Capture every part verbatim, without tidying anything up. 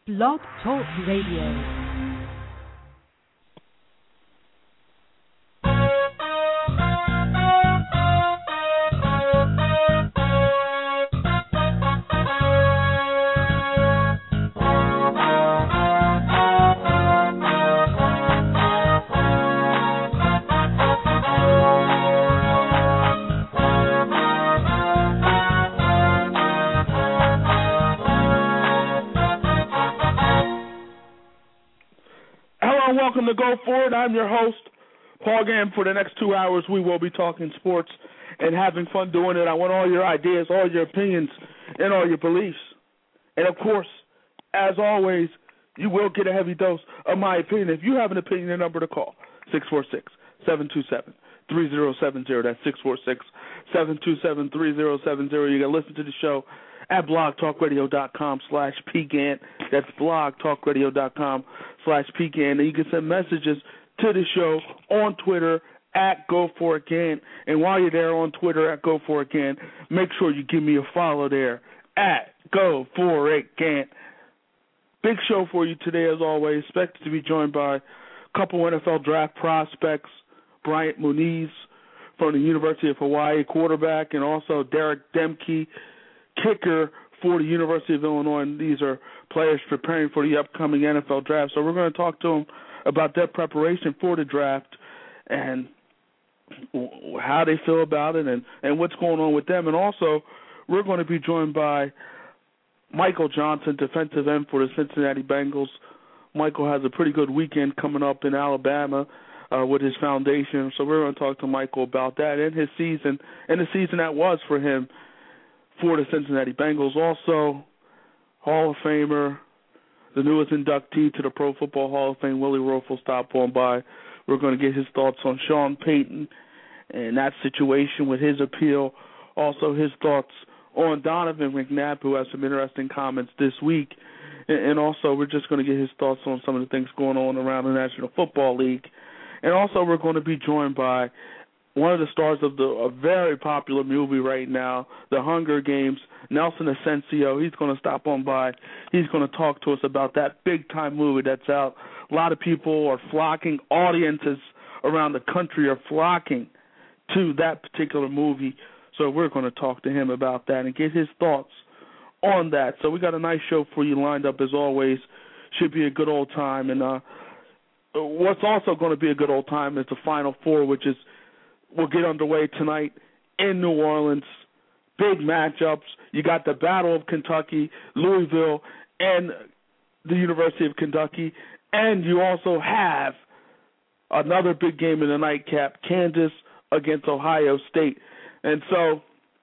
Blog Talk Radio. Welcome to Go Forward. I'm your host, Paul Gam. For the next two hours, we will be talking sports and having fun doing it. I want all your ideas, all your opinions, and all your beliefs. And, of course, as always, you will get a heavy dose of my opinion. If you have an opinion, the number to call, six four six, seven two seven, three zero seven zero. That's six four six, seven two seven, three zero seven zero. You can listen to the show at blogtalkradio.com slash PGAN. That's blogtalkradio.com slash PGAN. And you can send messages to the show on Twitter at GoForItGan. And while you're there on Twitter at GoForItGan, make sure you give me a follow there at GoForItGan. Big show for you today, as always. Expected to be joined by a couple N F L draft prospects, Bryant Muniz from the University of Hawaii, quarterback, and also Derek Demke, kicker for the University of Illinois, and these are players preparing for the upcoming N F L draft. So we're going to talk to them about their preparation for the draft and how they feel about it and, and what's going on with them. And also, we're going to be joined by Michael Johnson, defensive end for the Cincinnati Bengals. Michael has a pretty good weekend coming up in Alabama uh, with his foundation. So we're going to talk to Michael about that and his season and the season that was for him for the Cincinnati Bengals. Also, Hall of Famer, the newest inductee to the Pro Football Hall of Fame, Willie Roaf, will stop on by. We're going to get his thoughts on Sean Payton and that situation with his appeal. Also, his thoughts on Donovan McNabb, who has some interesting comments this week. And also, we're just going to get his thoughts on some of the things going on around the National Football League. And also, we're going to be joined by one of the stars of the a very popular movie right now, The Hunger Games, Nelson Asensio. He's going to stop on by. He's going to talk to us about that big-time movie that's out. A lot of people are flocking. Audiences around the country are flocking to that particular movie. So we're going to talk to him about that and get his thoughts on that. So we got a nice show for you lined up as always. Should be a good old time. And uh, what's also going to be a good old time is the Final Four, which is will get underway tonight in New Orleans. Big matchups. You got the Battle of Kentucky, Louisville, and the University of Kentucky. And you also have another big game in the nightcap, Kansas against Ohio State. And so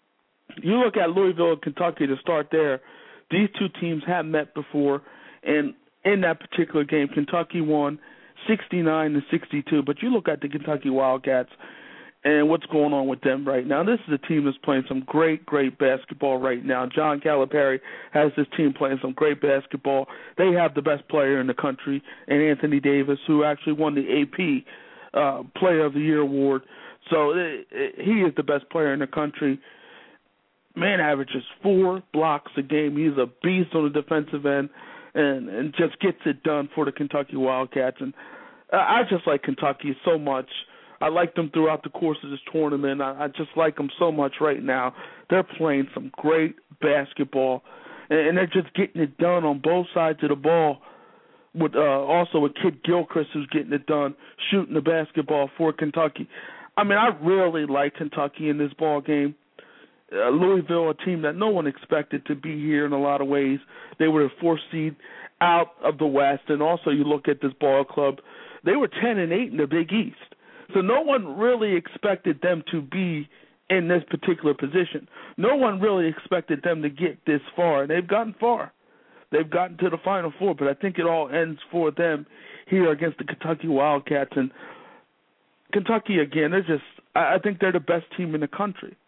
you look at Louisville and Kentucky to start there. These two teams have met before, and in that particular game, Kentucky won sixty-nine to sixty-two. But you look at the Kentucky Wildcats and what's going on with them right now. This is a team that's playing some great, great basketball right now. John Calipari has this team playing some great basketball. They have the best player in the country, and Anthony Davis, who actually won the A P uh, Player of the Year award. So it, it, he is the best player in the country. Man averages four blocks a game. He's a beast on the defensive end and, and just gets it done for the Kentucky Wildcats. And I just like Kentucky so much. I like them throughout the course of this tournament. I, I just like them so much right now. They're playing some great basketball, and, and they're just getting it done on both sides of the ball. With uh, also with Kid Gilchrist, who's getting it done, shooting the basketball for Kentucky. I mean, I really like Kentucky in this ball game. Uh, Louisville, a team that no one expected to be here in a lot of ways. They were the fourth seed out of the West, and also you look at this ball club, they were ten and eight in the Big East. So no one really expected them to be in this particular position. No one really expected them to get this far, and they've gotten far. They've gotten to the Final Four, but I think it all ends for them here against the Kentucky Wildcats. And Kentucky, again, they're just – I think they're the best team in the country.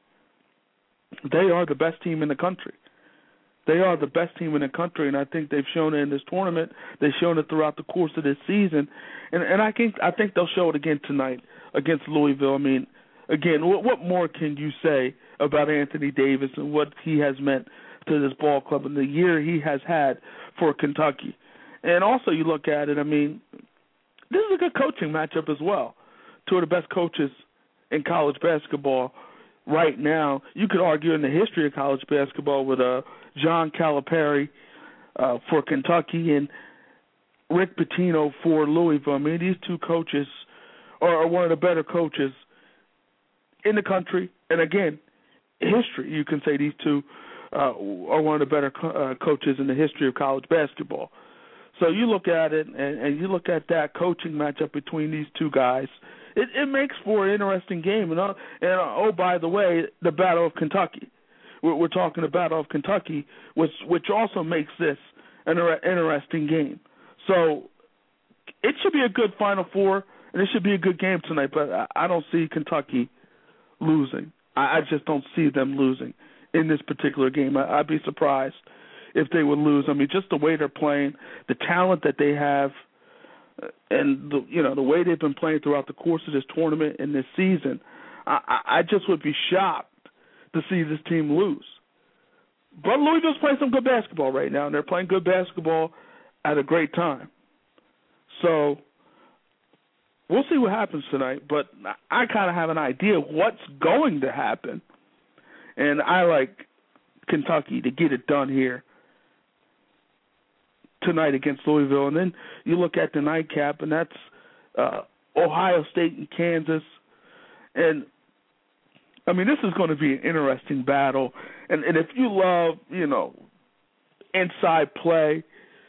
They are the best team in the country. They are the best team in the country, and I think they've shown it in this tournament. They've shown it throughout the course of this season, and and I think I think they'll show it again tonight against Louisville. I mean, again, what, what more can you say about Anthony Davis and what he has meant to this ball club and the year he has had for Kentucky? And also you look at it, I mean, this is a good coaching matchup as well. Two of the best coaches in college basketball right now. You could argue in the history of college basketball with uh, John Calipari uh, for Kentucky and Rick Pitino for Louisville. I mean, these two coaches are, are one of the better coaches in the country. And again, history, you can say these two uh, are one of the better co- uh, coaches in the history of college basketball. So you look at it, and, and you look at that coaching matchup between these two guys, it, it makes for an interesting game. And, uh, and uh, oh, by the way, the Battle of Kentucky. We're, we're talking the Battle of Kentucky, which which also makes this an interesting game. So it should be a good Final Four, and it should be a good game tonight. But I, I don't see Kentucky losing. I, I just don't see them losing in this particular game. I, I'd be surprised if they would lose. I mean, just the way they're playing, the talent that they have, and the, you know the way they've been playing throughout the course of this tournament and this season, I, I just would be shocked to see this team lose. But Louisville's playing some good basketball right now, and they're playing good basketball at a great time. So we'll see what happens tonight, but I kind of have an idea of what's going to happen, and I like Kentucky to get it done here tonight against Louisville. And then you look at the nightcap, and that's uh, Ohio State and Kansas. And, I mean, this is going to be an interesting battle. And, and if you love, you know, inside play,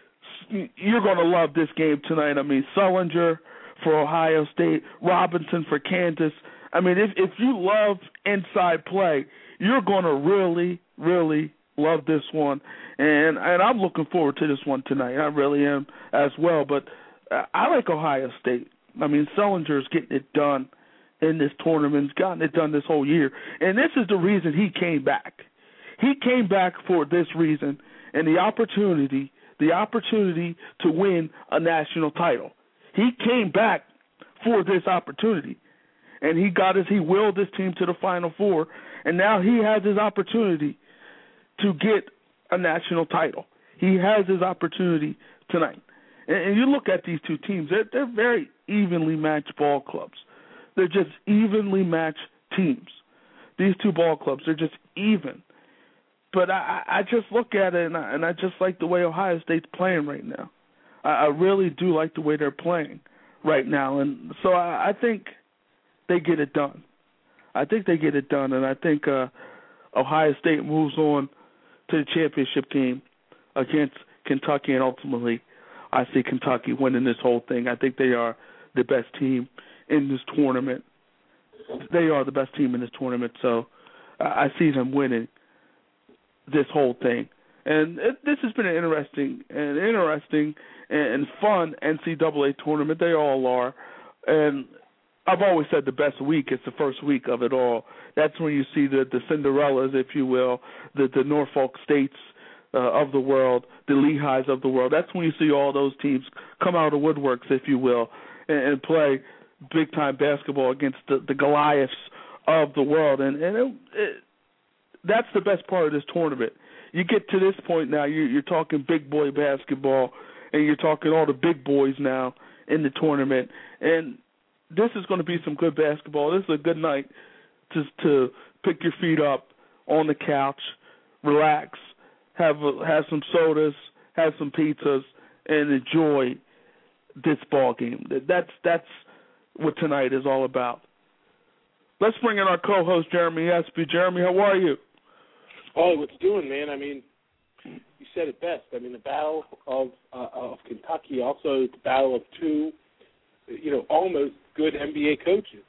you're going to love this game tonight. I mean, Sullinger for Ohio State, Robinson for Kansas. I mean, if, if you love inside play, you're going to really, really love this one, and and I'm looking forward to this one tonight. I really am as well, but uh, I like Ohio State. I mean, Sullinger's getting it done in this tournament. He's gotten it done this whole year, and this is the reason he came back. He came back for this reason, and the opportunity, the opportunity to win a national title. He came back for this opportunity, and he got his, he willed this team to the Final Four, and now he has his opportunity to get a national title. He has his opportunity tonight. And, and you look at these two teams, they're, they're very evenly matched ball clubs. They're just evenly matched teams. These two ball clubs, they're just even. But I, I just look at it, and I, and I just like the way Ohio State's playing right now. I, I really do like the way they're playing right now. And so I, I think they get it done. I think they get it done, and I think uh, Ohio State moves on to the championship game against Kentucky, and ultimately I see Kentucky winning this whole thing. I think they are the best team in this tournament. They are the best team in this tournament, so I see them winning this whole thing. And it, this has been an interesting and interesting and fun N C double A tournament. They all are. And I've always said the best week is the first week of it all. That's when you see the, the Cinderellas, if you will, the, the Norfolk States uh, of the world, the Lehighs of the world. That's when you see all those teams come out of the woodworks, if you will, and, and play big-time basketball against the, the Goliaths of the world. And, and it, it, that's the best part of this tournament. You get to this point now, you, you're talking big boy basketball, and you're talking all the big boys now in the tournament. And this is going to be some good basketball. This is a good night to to pick your feet up on the couch, relax, have a, have some sodas, have some pizzas, and enjoy this ball game. That's that's what tonight is all about. Let's bring in our co-host Jeremy Espy. Jeremy, how are you? Oh, what's doing, man? I mean, you said it best. I mean, the battle of uh, of Kentucky, also the battle of two, you know, almost good N B A coaches.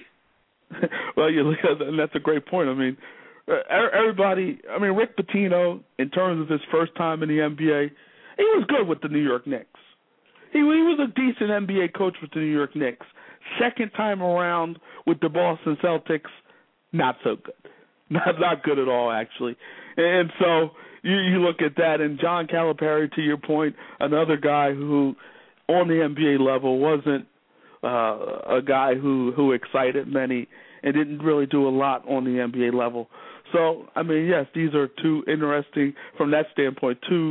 Well, you look at, and that's a great point. I mean, everybody. I mean, Rick Pitino, in terms of his first time in the N B A, he was good with the New York Knicks. He, he was a decent N B A coach with the New York Knicks. Second time around with the Boston Celtics, not so good. Not not good at all, actually. And so you, you look at that, and John Calipari, to your point, another guy who, on the N B A level, wasn't uh, a guy who, who excited many and didn't really do a lot on the N B A level. So, I mean, yes, these are two interesting, from that standpoint, two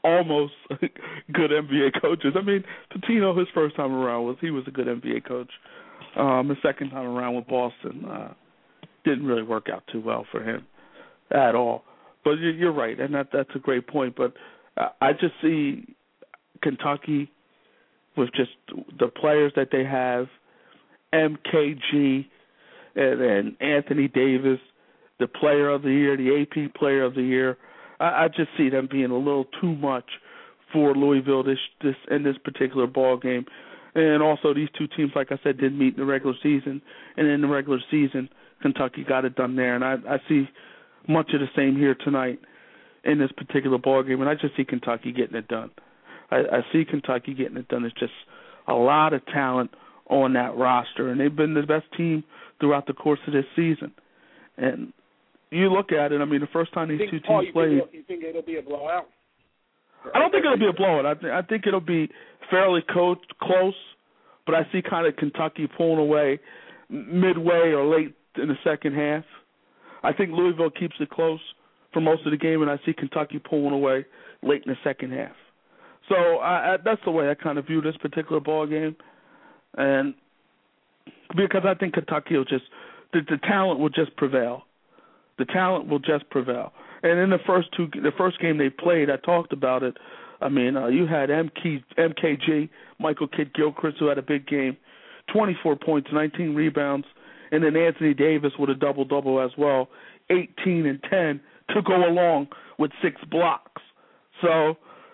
almost good N B A coaches. I mean, Pitino, his first time around was he was a good N B A coach. Um, his second time around with Boston uh, didn't really work out too well for him at all. But you're right, and that that's a great point. But I just see Kentucky with just the players that they have, M K G and, and Anthony Davis, the player of the year, the A P player of the year. I, I just see them being a little too much for Louisville this this in this particular ball game. And also these two teams, like I said, didn't meet in the regular season. And in the regular season, Kentucky got it done there. And I, I see much of the same here tonight in this particular ball game. And I just see Kentucky getting it done. I, I see Kentucky getting it done. It's just a lot of talent on that roster. And they've been the best team throughout the course of this season. And you look at it, I mean, the first time these think, two Paul, teams you played. Think you think it'll be a blowout? I don't think it'll be a blowout. I, th- I think it'll be fairly co- close, but I see kind of Kentucky pulling away midway or late in the second half. I think Louisville keeps it close for most of the game, and I see Kentucky pulling away late in the second half. So I, I, that's the way I kind of view this particular ball game, and because I think Kentucky will just the, the talent will just prevail. The talent will just prevail. And in the first two, the first game they played, I talked about it. I mean, uh, you had M K, M K G, Michael Kidd-Gilchrist, who had a big game, twenty-four points, nineteen rebounds, and then Anthony Davis with a double-double as well, eighteen and ten to go along with six blocks. So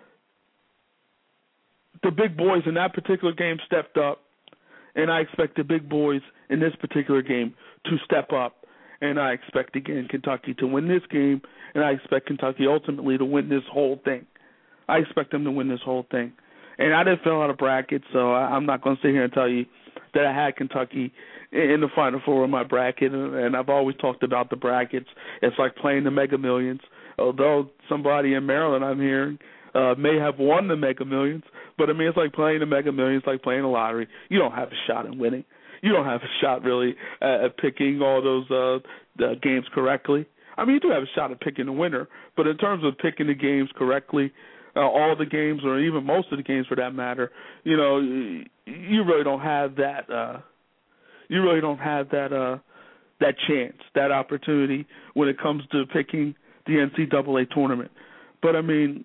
the big boys in that particular game stepped up, and I expect the big boys in this particular game to step up. And I expect, again, Kentucky to win this game, and I expect Kentucky ultimately to win this whole thing. I expect them to win this whole thing. And I didn't fill out a bracket, so I'm not going to sit here and tell you that I had Kentucky in the Final Four of my bracket, and I've always talked about the brackets. It's like playing the Mega Millions, although somebody in Maryland I'm hearing uh, may have won the Mega Millions, but, I mean, it's like playing the Mega Millions, like playing the lottery. You don't have a shot at winning. You don't have a shot, really, at, at picking all those uh, the games correctly. I mean, you do have a shot at picking the winner, but in terms of picking the games correctly, uh, all the games, or even most of the games for that matter, you know, you, you really don't have that. Uh, you really don't have that uh, that chance, that opportunity when it comes to picking the N C double A tournament. But I mean,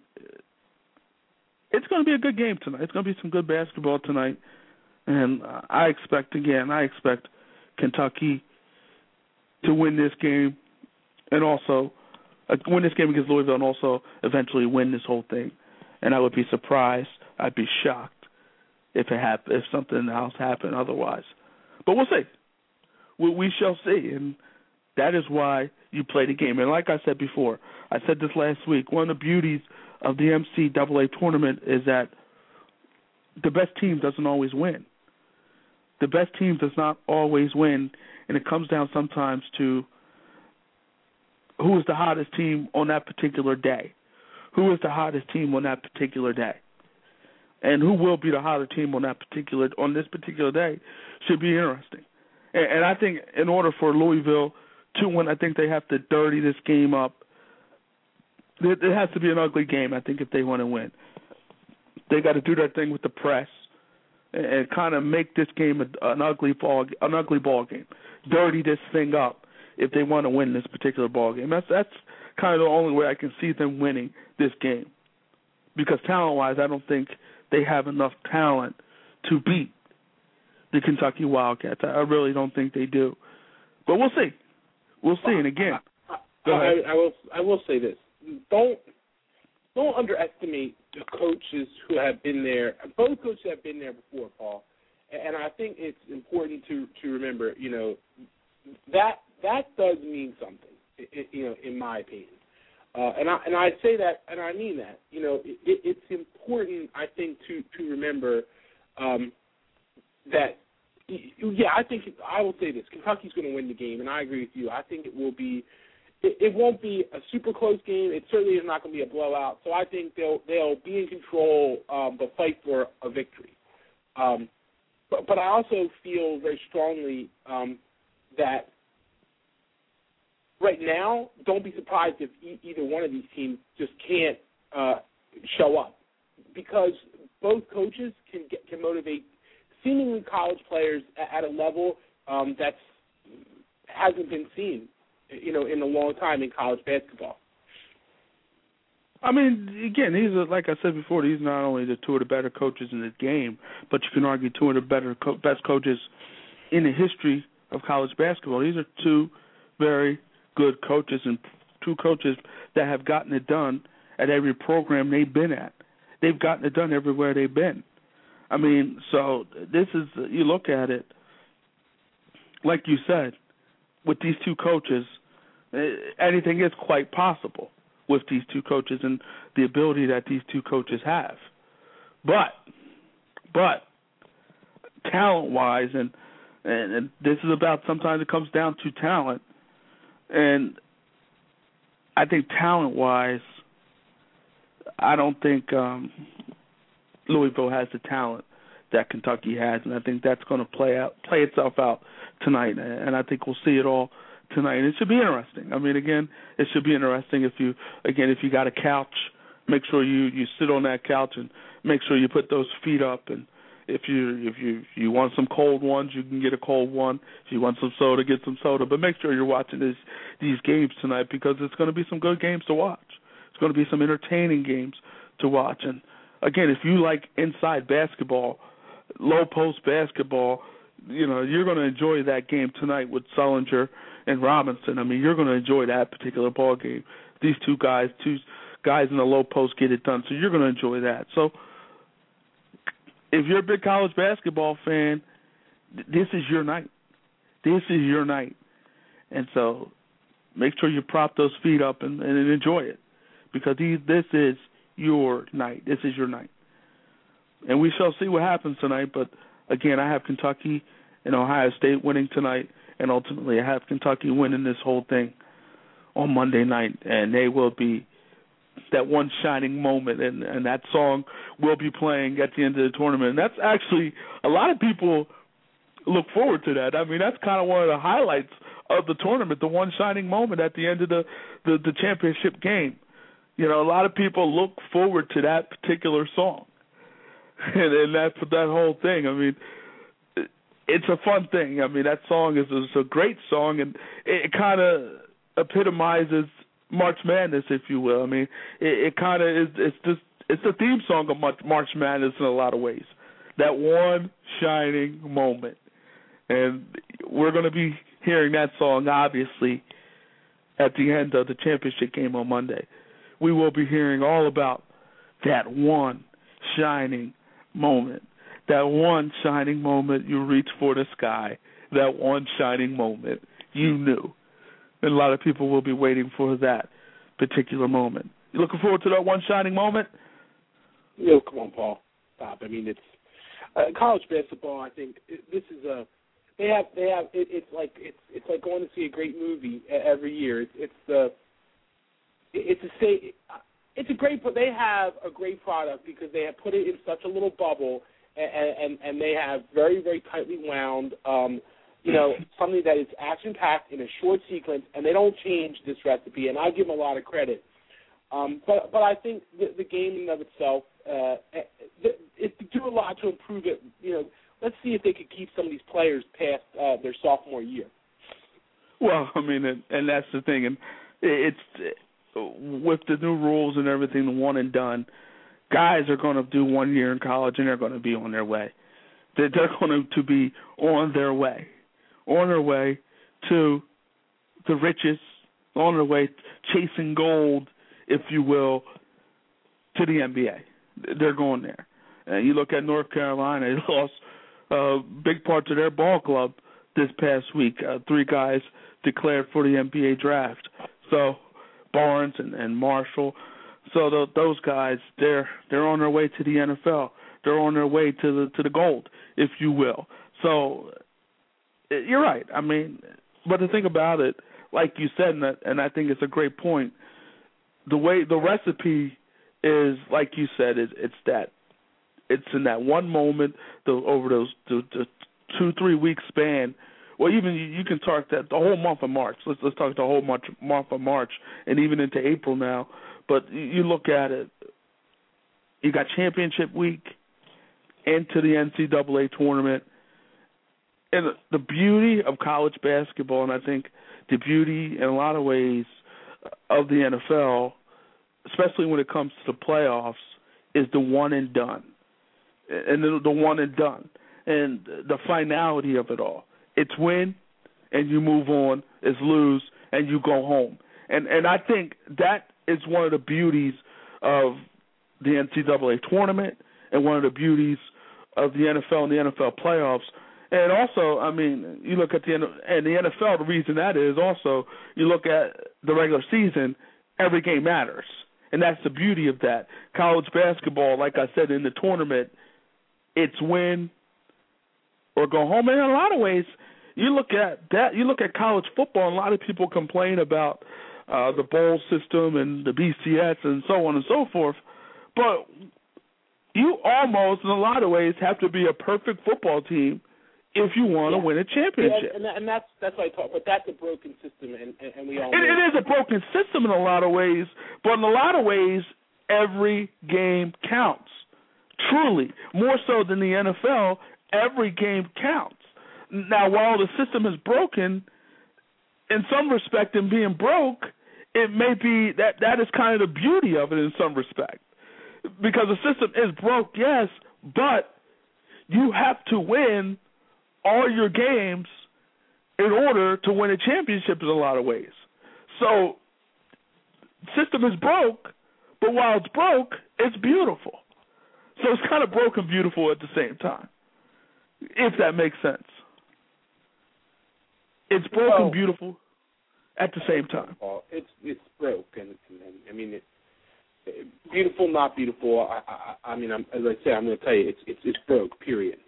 it's going to be a good game tonight. It's going to be some good basketball tonight. And I expect, again, I expect Kentucky to win this game and also uh, win this game against Louisville and also eventually win this whole thing. And I would be surprised, I'd be shocked if it hap- if something else happened otherwise. But we'll see. We, we shall see. And that is why you play the game. And like I said before, I said this last week, one of the beauties of the N C double A tournament is that the best team doesn't always win. The best team does not always win, and it comes down sometimes to who is the hottest team on that particular day. Who is the hottest team on that particular day? And who will be the hottest team on that particular on this particular day should be interesting. And, and I think in order for Louisville to win, I think they have to dirty this game up. It, it has to be an ugly game, I think, if they want to win. They got to do their thing with the press and, and kind of make this game a, an ugly ball, an ugly ball game. Dirty this thing up if they want to win this particular ball game. That's that's kind of the only way I can see them winning this game. Because talent-wise, I don't think they have enough talent to beat the Kentucky Wildcats. I really don't think they do. But we'll see. We'll see. And again, I, I, I, I will. I will say this: don't don't underestimate the coaches who have been there. Both coaches have been there before, Paul. And I think it's important to, to remember, you know, that that does mean something, you know, in my opinion. Uh, and I and I say that, and I mean that. You know, it, it's important, I think, to to remember um, that. Yeah, I think I will say this: Kentucky's going to win the game, and I agree with you. I think it will be. It, it won't be a super close game. It certainly is not going to be a blowout. So I think they'll they'll be in control, um, but fight for a victory. Um, but but I also feel very strongly um, that. Right now, don't be surprised if e- either one of these teams just can't uh, show up, because both coaches can get, can motivate seemingly college players at, at a level um, that's hasn't been seen, you know, in a long time in college basketball. I mean, again, he's a, like I said before, he's not only the two of the better coaches in the game, but you can argue two of the better co- best coaches in the history of college basketball. These are two very good coaches and two coaches that have gotten it done at every program they've been at. They've gotten it done everywhere they've been. I mean, so this is, you look at it, like you said, with these two coaches, anything is quite possible with these two coaches and the ability that these two coaches have. But, but, talent-wise, and, and, and this is about, sometimes it comes down to talent, and I think talent-wise, I don't think um, Louisville has the talent that Kentucky has, and I think that's going to play out, play itself out tonight, and I think we'll see it all tonight. And it should be interesting. I mean, again, it should be interesting if you, again, if you got a couch, make sure you, you sit on that couch and make sure you put those feet up. And if you if you you want some cold ones, you can get a cold one. If you want some soda, get some soda. But make sure you're watching this, these games tonight, because it's going to be some good games to watch. It's going to be some entertaining games to watch. And again, if you like inside basketball, low post basketball, you know, you're going to enjoy that game tonight with Sullinger and Robinson. I mean, you're going to enjoy that particular ball game. These two guys, two guys in the low post get it done, so you're going to enjoy that. So if you're a big college basketball fan, this is your night. This is your night. And so make sure you prop those feet up and, and enjoy it, because these, this is your night. This is your night. And we shall see what happens tonight, but again, I have Kentucky and Ohio State winning tonight, and ultimately I have Kentucky winning this whole thing on Monday night, and they will be that one shining moment, and, and that song will be playing at the end of the tournament. And that's actually, a lot of people look forward to that. I mean, that's kind of one of the highlights of the tournament, the one shining moment at the end of the, the, the championship game. You know, a lot of people look forward to that particular song. And, and that that whole thing, I mean, it, it's a fun thing. I mean, that song is, is a great song, and it, it kind of epitomizes March Madness, if you will. I mean, it, it kind of is. It's just it's the theme song of March, March Madness in a lot of ways. That one shining moment, and we're going to be hearing that song obviously at the end of the championship game on Monday. We will be hearing all about that one shining moment, that one shining moment you reach for the sky, that one shining moment you knew. And a lot of people will be waiting for that particular moment. You looking forward to that one shining moment? No, come on, Paul. Stop. I mean, it's uh, college basketball. I think it, this is a they have they have it, it's like it's it's like going to see a great movie every year. It's it's the it's a say. It's a great, but they have a great product because they have put it in such a little bubble, and and, and they have very, very tightly wound, um, you know, something that is action-packed in a short sequence, and they don't change this recipe, and I give them a lot of credit. Um, but but I think the, the game in and of itself, uh, it, it do a lot to improve it. You know, let's see if they could keep some of these players past uh, their sophomore year. Well, I mean, and, and that's the thing, and it's. With the new rules and everything, the one and done, guys are going to do one year in college and they're going to be on their way. They're, they're going to be on their way, on their way to the riches, on their way chasing gold, if you will, to the N B A. They're going there. And you look at North Carolina, they lost uh, big parts of their ball club this past week. Uh, three guys declared for the N B A draft. So Barnes and, and Marshall. So the, those guys, they're they're on their way to the N F L. They're on their way to the to the gold, if you will. So you're right. I mean, but the thing about it, like you said, and, that, and I think it's a great point. The way the recipe is, like you said, is it's that it's in that one moment, the, over those the, the two three week span. Well, even you, you can talk that the whole month of March. Let's let's talk the whole month month of March, and even into April now. But you, you look at it, you got championship week into the N C double A tournament. And the beauty of college basketball, and I think the beauty in a lot of ways of the N F L, especially when it comes to the playoffs, is the one and done. And the, the one and done. And the finality of it all. It's win, and you move on. It's lose, and you go home. And and I think that is one of the beauties of the N C double A tournament and one of the beauties of the N F L and the N F L playoffs. And also, I mean, you look at the and the N F L, the reason that is also, you look at the regular season, every game matters. And that's the beauty of that. College basketball, like I said, in the tournament, it's win or go home. And in a lot of ways, you look at that, you look at college football, and a lot of people complain about uh, the bowl system and the B C S and so on and so forth. But you almost, in a lot of ways, have to be a perfect football team if you want yeah. to win a championship. Yeah, and, and that's that's what I talk. But that's a broken system, and, and we all. It, it is a broken system in a lot of ways, but in a lot of ways, every game counts. Truly, more so than the N F L, every game counts. Now, while the system is broken, in some respect, in being broke, it may be that that is kind of the beauty of it in some respect, because the system is broke, yes, but you have to win all your games in order to win a championship in a lot of ways. So, system is broke, but while it's broke, it's beautiful. So it's kind of broken beautiful at the same time, if that makes sense. It's broken well, beautiful at the same time. It's it's broke, and, and, and I mean, it, it, beautiful, not beautiful. I, I, I mean, I'm, as I say, I'm going to tell you, it's it's it's broke. Period.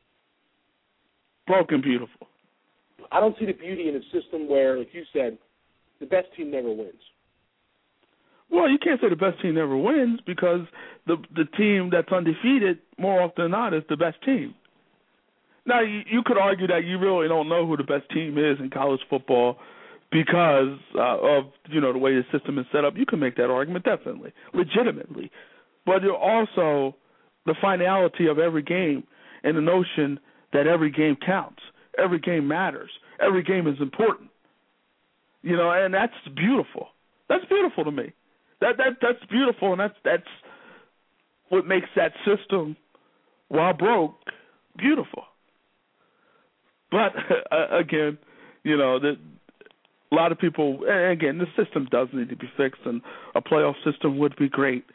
Broken beautiful. I don't see the beauty in a system where, like you said, the best team never wins. Well, you can't say the best team never wins, because the the team that's undefeated more often than not is the best team. Now, you, you could argue that you really don't know who the best team is in college football because uh, of, you know, the way the system is set up. You can make that argument, definitely, legitimately. But you're also the finality of every game and the notion that every game counts. Every game matters. Every game is important. You know, and that's beautiful. That's beautiful to me. That that that's beautiful, and that's that's what makes that system, while broke, beautiful. But uh, again, you know, the, a lot of people. And again, the system does need to be fixed, and a playoff system would be great.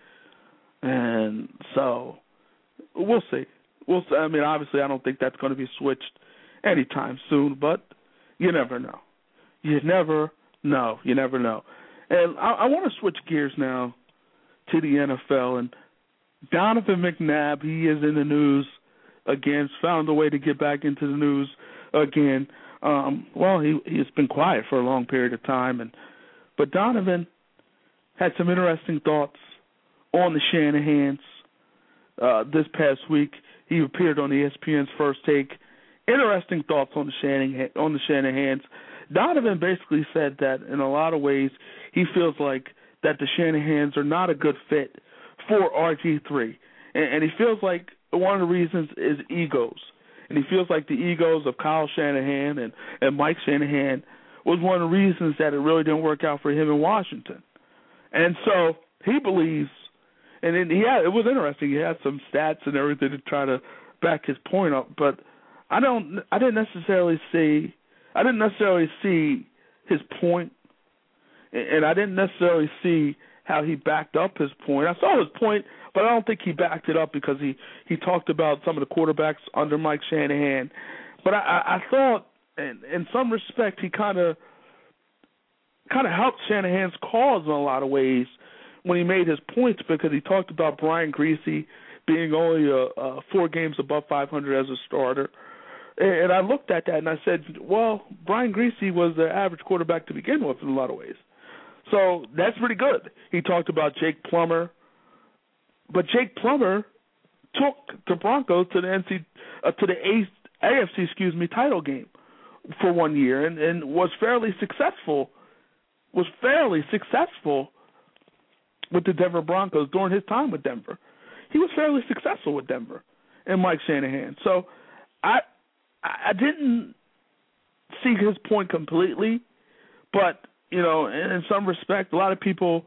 And so, we'll see. We'll. See. I mean, obviously, I don't think that's going to be switched anytime soon. But you never know. You never know. You never know. And I, I want to switch gears now to the N F L. And Donovan McNabb, he is in the news again. Found a way to get back into the news again. Um, well, he he's been quiet for a long period of time, and but Donovan had some interesting thoughts on the Shanahans uh, this past week. He appeared on E S P N's First Take. Interesting thoughts on the Shanahan, on the Shanahans. Donovan basically said that in a lot of ways he feels like that the Shanahans are not a good fit for R G three, and, and he feels like one of the reasons is egos. And he feels like the egos of Kyle Shanahan and, and Mike Shanahan was one of the reasons that it really didn't work out for him in Washington. And so he believes, and then he had, it was interesting, he had some stats and everything to try to back his point up, but I don't, I didn't necessarily see, I didn't necessarily see his point, and I didn't necessarily see how he backed up his point. I saw his point, but I don't think he backed it up because he, he talked about some of the quarterbacks under Mike Shanahan. But I, I, I thought, in, in some respect, he kind of kind of helped Shanahan's cause in a lot of ways when he made his points, because he talked about Brian Griese being only a, a four games above five hundred as a starter. And, and I looked at that and I said, well, Brian Griese was the average quarterback to begin with in a lot of ways. So that's pretty good. He talked about Jake Plummer, but Jake Plummer took the Broncos to the N C uh, to the A F C, excuse me, title game for one year, and, and was fairly successful. Was fairly successful with the Denver Broncos during his time with Denver. he was fairly successful with Denver and Mike Shanahan. So I I didn't see his point completely, but, you know, in, in some respect, a lot of people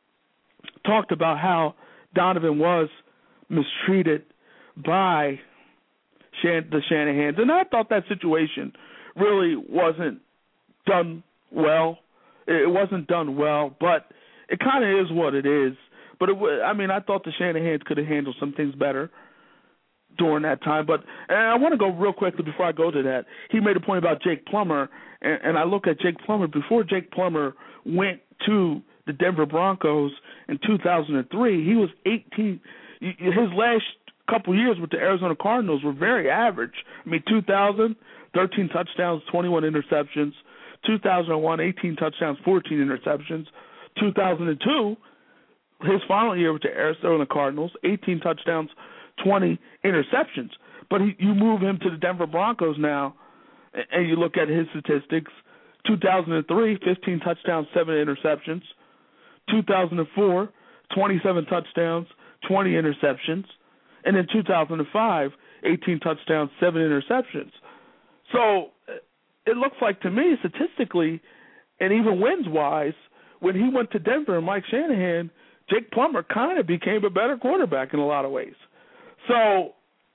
talked about how Donovan was mistreated by Shan- the Shanahans, and I thought that situation really wasn't done well. It wasn't done well, but it kind of is what it is. But it w- I mean, I thought the Shanahans could have handled some things better during that time. But and I want to go real quickly before I go to that. He made a point about Jake Plummer, and, and I look at Jake Plummer. Before Jake Plummer went to the Denver Broncos in two thousand three, he was eighteen. His last couple years with the Arizona Cardinals were very average. I mean, two thousand, thirteen touchdowns, twenty-one interceptions. two thousand one, eighteen touchdowns, fourteen interceptions. two thousand two, his final year with the Arizona Cardinals, eighteen touchdowns, twenty interceptions. But he, you move him to the Denver Broncos now, and you look at his statistics. two thousand three, fifteen touchdowns, seven interceptions. two thousand four, twenty-seven touchdowns, twenty interceptions. And in two thousand five, eighteen touchdowns, seven interceptions. So it looks like to me, statistically, and even wins-wise, when he went to Denver and Mike Shanahan, Jake Plummer kind of became a better quarterback in a lot of ways. So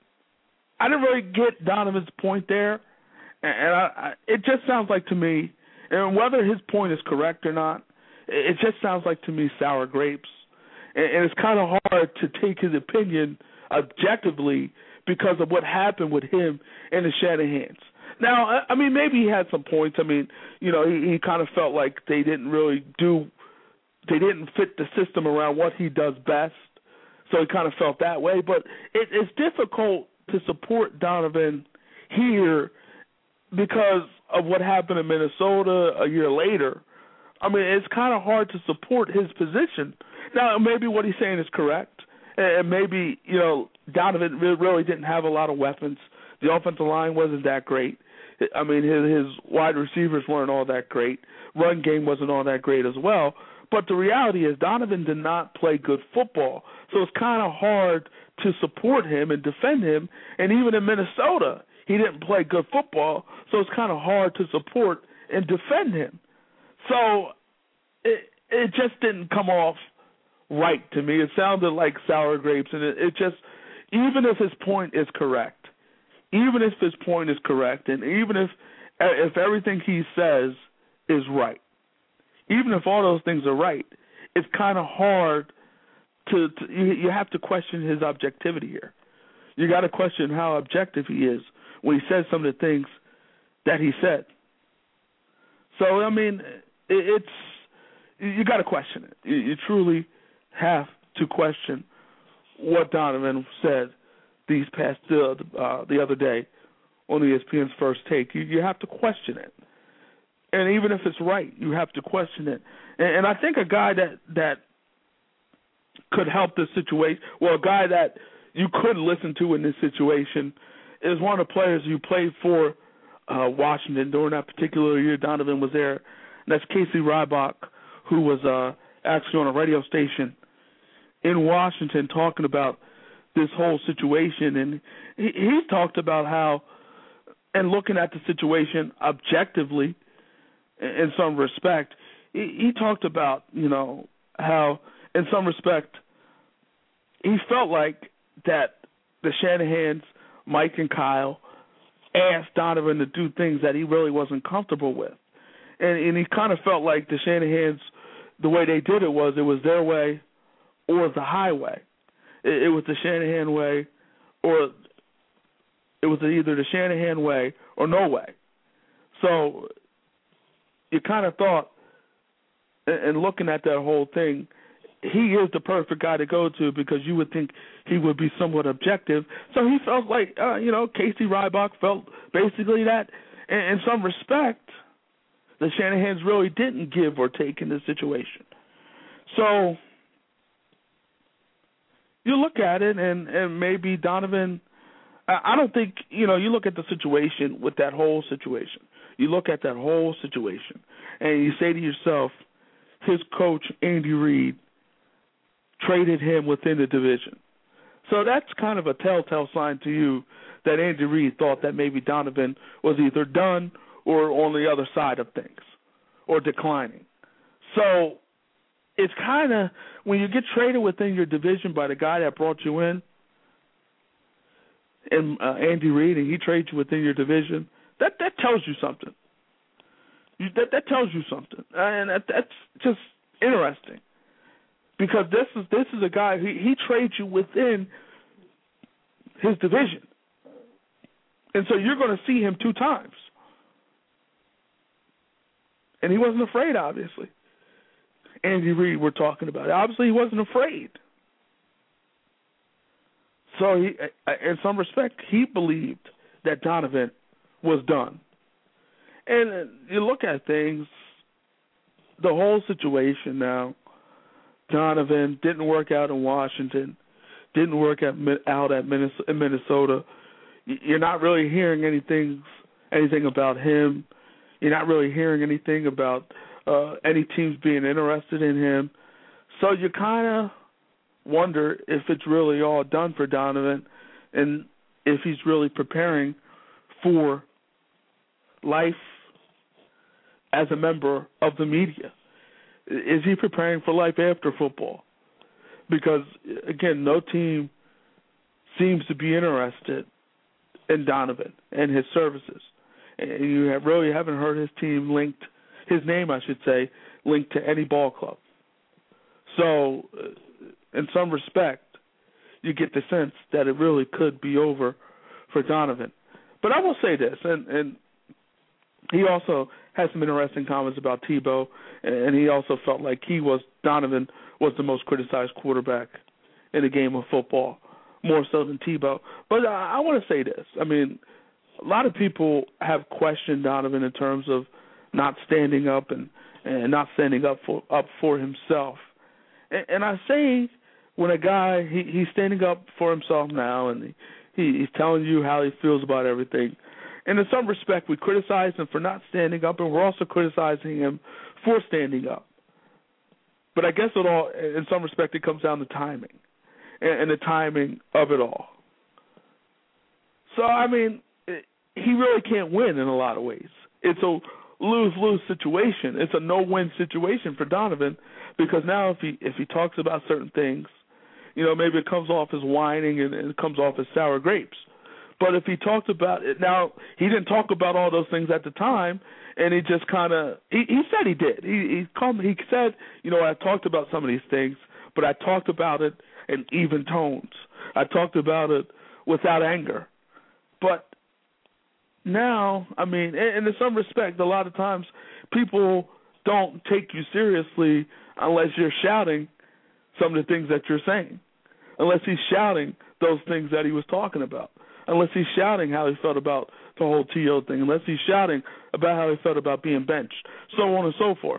I didn't really get Donovan's point there, and I, I, it just sounds like to me, and whether his point is correct or not, it just sounds like to me sour grapes, and, and it's kind of hard to take his opinion objectively because of what happened with him and the Shanahans. Now, I mean, maybe he had some points. I mean, you know, he, he kind of felt like they didn't really do, they didn't fit the system around what he does best, so he kind of felt that way. But it, it's difficult to support Donovan here because of what happened in Minnesota a year later. I mean, it's kind of hard to support his position. Now, maybe what he's saying is correct, and maybe, you know, Donovan really didn't have a lot of weapons. The offensive line wasn't that great. I mean, his, his wide receivers weren't all that great. Run game wasn't all that great as well. But the reality is Donovan did not play good football. So it's kind of hard to support him and defend him. And even in Minnesota, he didn't play good football. So it's kind of hard to support and defend him. So it, it just didn't come off right to me. It sounded like sour grapes. And it, it just, even if his point is correct, even if his point is correct, and even if if everything he says is right, even if all those things are right, it's kind of hard to, to you, you have to question his objectivity here. You got to question how objective he is when he says some of the things that he said. So, I mean, it, it's you got to question it. You, you truly have to question what Donovan said these past uh, uh, the other day on E S P N's First Take. You, you have to question it. And even if it's right, you have to question it. And, and I think a guy that, that could help this situation, well, a guy that you could listen to in this situation is one of the players who played for uh, Washington during that particular year Donovan was there. And that's Casey Rybach, who was uh, actually on a radio station in Washington talking about this whole situation. And he, he talked about how, and looking at the situation objectively, in some respect, he, he talked about, you know, how in some respect he felt like that the Shanahans, Mike and Kyle, asked Donovan to do things that he really wasn't comfortable with. And, and he kind of felt like the Shanahans, the way they did it was it was their way or the highway. It, it was the Shanahan way or it was either the Shanahan way or no way. So you kind of thought, and looking at that whole thing, he is the perfect guy to go to because you would think he would be somewhat objective. So he felt like, uh, you know, Casey Rybach felt basically that, in, in some respect, the Shanahans really didn't give or take in this situation. So you look at it, and, and maybe Donovan, I don't think, you know, you look at the situation with that whole situation. You look at that whole situation, and you say to yourself, his coach, Andy Reid, traded him within the division. So that's kind of a telltale sign to you that Andy Reid thought that maybe Donovan was either done or on the other side of things or declining. So it's kind of, when you get traded within your division by the guy that brought you in, and uh, Andy Reid, and he trades you within your division, that, that tells you something. You, that, that tells you something. And that, that's just interesting. Because this is this is a guy, he, he trades you within his division. And so you're going to see him two times. And he wasn't afraid, obviously. Andy Reid we're talking about. Obviously, he wasn't afraid. So he, in some respect, he believed that Donovan was done. And you look at things, the whole situation now, Donovan didn't work out in Washington, didn't work out, out at Minnesota. You're not really hearing anything anything about him. You're not really hearing anything about uh, any teams being interested in him. So you kind of wonder if it's really all done for Donovan and if he's really preparing for life as a member of the media. Is he preparing for life after football? Because, again, no team seems to be interested in Donovan and his services. And you have really haven't heard his team linked, his name, I should say, linked to any ball club. So, in some respect, you get the sense that it really could be over for Donovan. But I will say this, and, and he also had some interesting comments about Tebow, and he also felt like he was, Donovan was the most criticized quarterback in the game of football, more so than Tebow. But I, I want to say this. I mean, a lot of people have questioned Donovan in terms of not standing up and, and not standing up for up for himself. And, and I say when a guy, he, he's standing up for himself now, and he, he's telling you how he feels about everything. And in some respect, we criticize him for not standing up, and we're also criticizing him for standing up. But I guess it all, in some respect, it comes down to timing and, and the timing of it all. So, I mean, it, he really can't win in a lot of ways. It's a lose-lose situation. It's a no-win situation for Donovan because now if he if he talks about certain things, you know, maybe it comes off as whining and, and it comes off as sour grapes. But if he talked about it, now he didn't talk about all those things at the time, and he just kind of he, he said he did. He he, come, he said, you know, I talked about some of these things, but I talked about it in even tones. I talked about it without anger. But now, I mean, and in some respect, a lot of times people don't take you seriously unless you're shouting some of the things that you're saying, unless he's shouting those things that he was talking about. Unless he's shouting how he felt about the whole T O thing, unless he's shouting about how he felt about being benched, so on and so forth.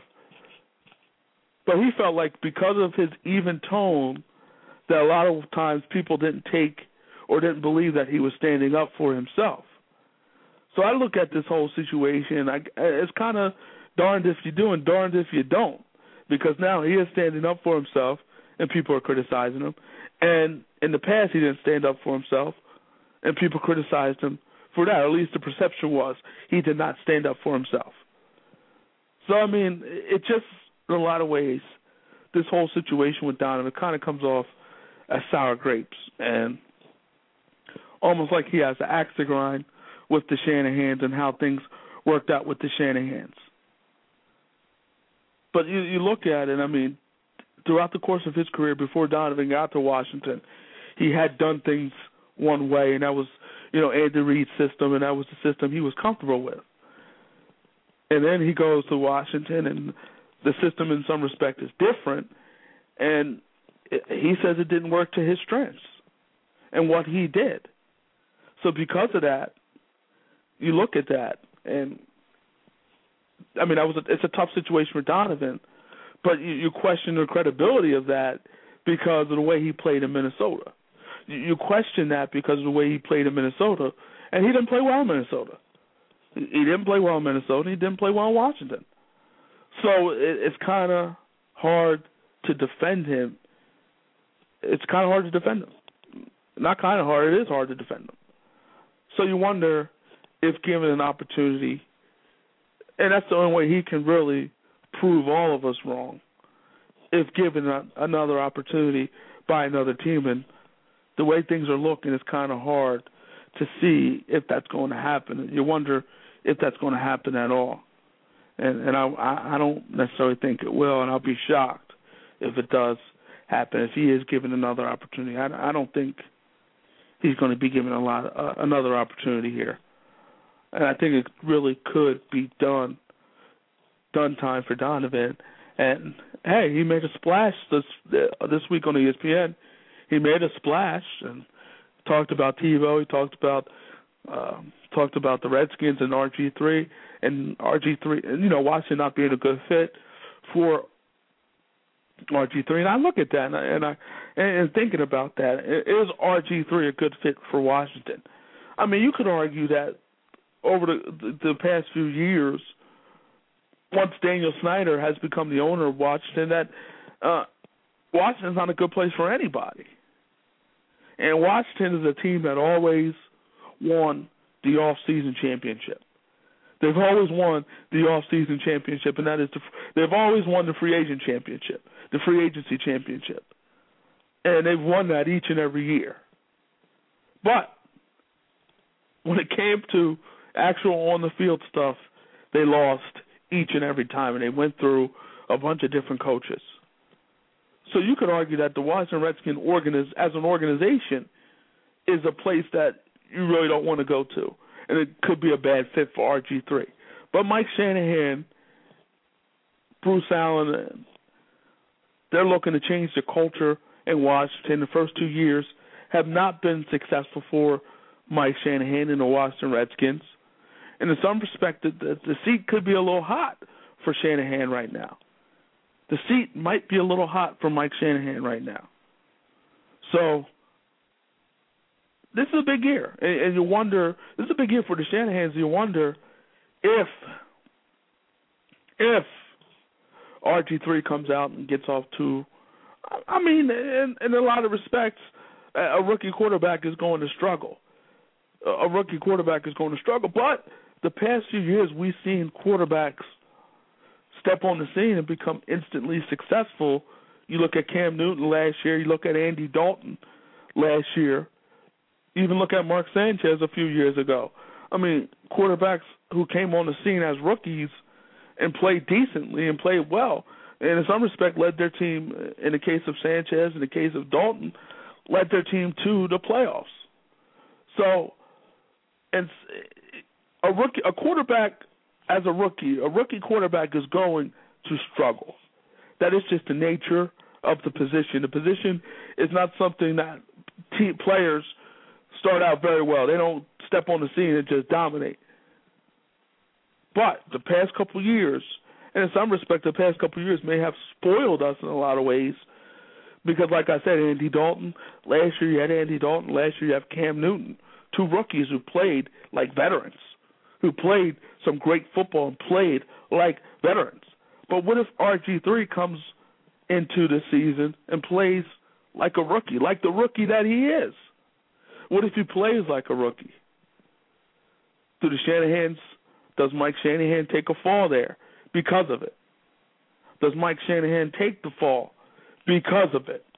But he felt like because of his even tone that a lot of times people didn't take or didn't believe that he was standing up for himself. So I look at this whole situation, I, it's kind of darned if you do and darned if you don't, because now he is standing up for himself and people are criticizing him. And in the past he didn't stand up for himself, and people criticized him for that. Or at least the perception was he did not stand up for himself. So, I mean, it just, in a lot of ways, this whole situation with Donovan kind of comes off as sour grapes and almost like he has an axe to grind with the Shanahans and how things worked out with the Shanahans. But you, you look at it, I mean, throughout the course of his career before Donovan got to Washington, he had done things one way, and that was, you know, Andy Reid's system, and that was the system he was comfortable with. And then he goes to Washington, and the system in some respect is different, and it, he says it didn't work to his strengths and what he did. So because of that, you look at that, and, I mean, that was a, it's a tough situation for Donovan, but you, you question the credibility of that because of the way he played in Minnesota. You question that because of the way he played in Minnesota, and he didn't play well in Minnesota. He didn't play well in Minnesota, and he didn't play well in Washington. So it, it's kind of hard to defend him. It's kind of hard to defend him. Not kind of hard. It is hard to defend them. So you wonder if given an opportunity, and that's the only way he can really prove all of us wrong, if given a, another opportunity by another team. And the way things are looking, it's kind of hard to see if that's going to happen. You wonder if that's going to happen at all. And, and I, I don't necessarily think it will, and I'll be shocked if it does happen, if he is given another opportunity. I, I don't think he's going to be given a lot uh, another opportunity here. And I think it really could be done, done time for Donovan. And, hey, he made a splash this uh, this week on E S P N. He made a splash and talked about TiVo. He talked about um, talked about the Redskins and R G three and R G three, and you know, Washington not being a good fit for R G three. And I look at that and I and, I, and thinking about that, is R G three a good fit for Washington? I mean, you could argue that over the the, the past few years, once Daniel Snyder has become the owner of Washington, that uh, Washington's not a good place for anybody. And Washington is a team that always won the off-season championship. They've always won the off-season championship, and that is the, they've always won the free agent championship, the free agency championship. And they've won that each and every year. But when it came to actual on-the-field stuff, they lost each and every time, and they went through a bunch of different coaches. So you could argue that the Washington Redskins organiz- as an organization is a place that you really don't want to go to, and it could be a bad fit for R G three. But Mike Shanahan, Bruce Allen, they're looking to change the culture in Washington. The first two years have not been successful for Mike Shanahan and the Washington Redskins. And in some respect, the, the seat could be a little hot for Shanahan right now. The seat might be a little hot for Mike Shanahan right now. So this is a big year. And, and you wonder, this is a big year for the Shanahans. You wonder if, if R G three comes out and gets off to, I mean, in, in a lot of respects, a rookie quarterback is going to struggle. A rookie quarterback is going to struggle. But the past few years, we've seen quarterbacks step on the scene and become instantly successful. You look at Cam Newton last year. You look at Andy Dalton last year. You even look at Mark Sanchez a few years ago. I mean, quarterbacks who came on the scene as rookies and played decently and played well, and in some respect led their team, in the case of Sanchez, in the case of Dalton, led their team to the playoffs. So, and a rookie, a quarterback as a rookie, a rookie quarterback is going to struggle. That is just the nature of the position. The position is not something that team players start out very well. They don't step on the scene and just dominate. But the past couple years, and in some respect, the past couple years may have spoiled us in a lot of ways because, like I said, Andy Dalton, last year you had Andy Dalton, last year you have Cam Newton, two rookies who played like veterans, who played some great football and played like veterans. But what if R G three comes into the season and plays like a rookie, like the rookie that he is? What if he plays like a rookie? Do the Shanahans, does Mike Shanahan take a fall there because of it? Does Mike Shanahan take the fall because of it?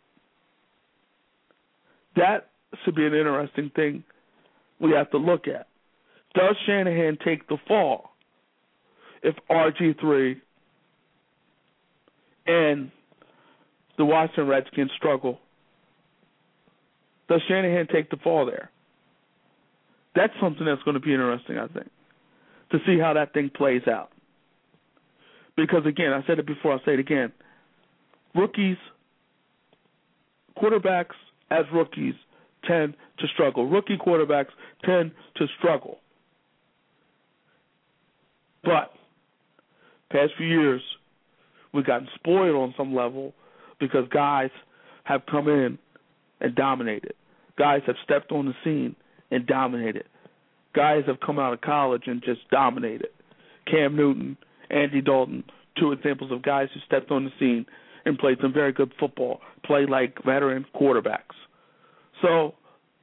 That should be an interesting thing we have to look at. Does Shanahan take the fall if R G three and the Washington Redskins struggle? Does Shanahan take the fall there? That's something that's going to be interesting, I think, to see how that thing plays out. Because, again, I said it before, I'll say it again. Rookies, quarterbacks as rookies tend to struggle. Rookie quarterbacks tend to struggle. But past few years, we've gotten spoiled on some level because guys have come in and dominated. Guys have stepped on the scene and dominated. Guys have come out of college and just dominated. Cam Newton, Andy Dalton, two examples of guys who stepped on the scene and played some very good football, played like veteran quarterbacks. So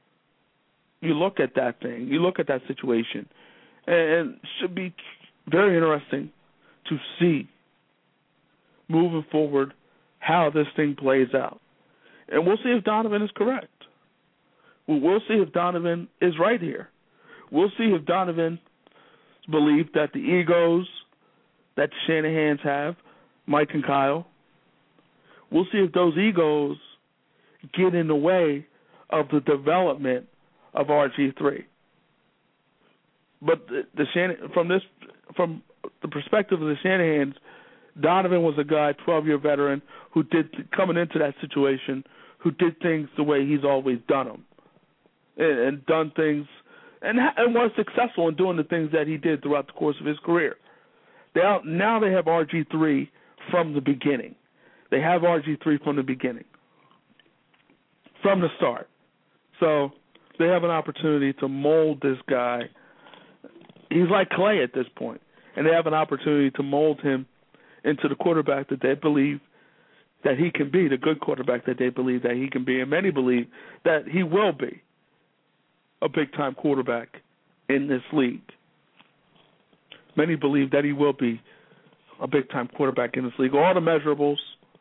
you look at that thing, you look at that situation, and it should be very interesting to see moving forward how this thing plays out. And we'll see if Donovan is correct. We'll see if Donovan is right here. We'll see if Donovan's belief that the egos that the Shanahans have, Mike and Kyle, we'll see if those egos get in the way of the development of R G three. But the, the Shan- from this, from the perspective of the Shanahans, Donovan was a guy, twelve-year veteran, who did coming into that situation, who did things the way he's always done them, and, and done things, and, and was successful in doing the things that he did throughout the course of his career. They are, now they have R G three from the beginning. They have R G three from the beginning, from the start. So they have an opportunity to mold this guy. He's like clay at this point, and they have an opportunity to mold him into the quarterback that they believe that he can be, the good quarterback that they believe that he can be, and many believe that he will be a big-time quarterback in this league. Many believe that he will be a big-time quarterback in this league. All the measurables,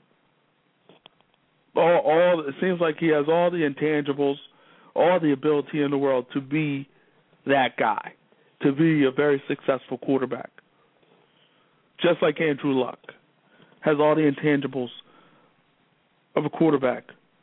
all, all it seems like he has all the intangibles, all the ability in the world to be that guy, to be a very successful quarterback. Just like Andrew Luck has all the intangibles of a quarterback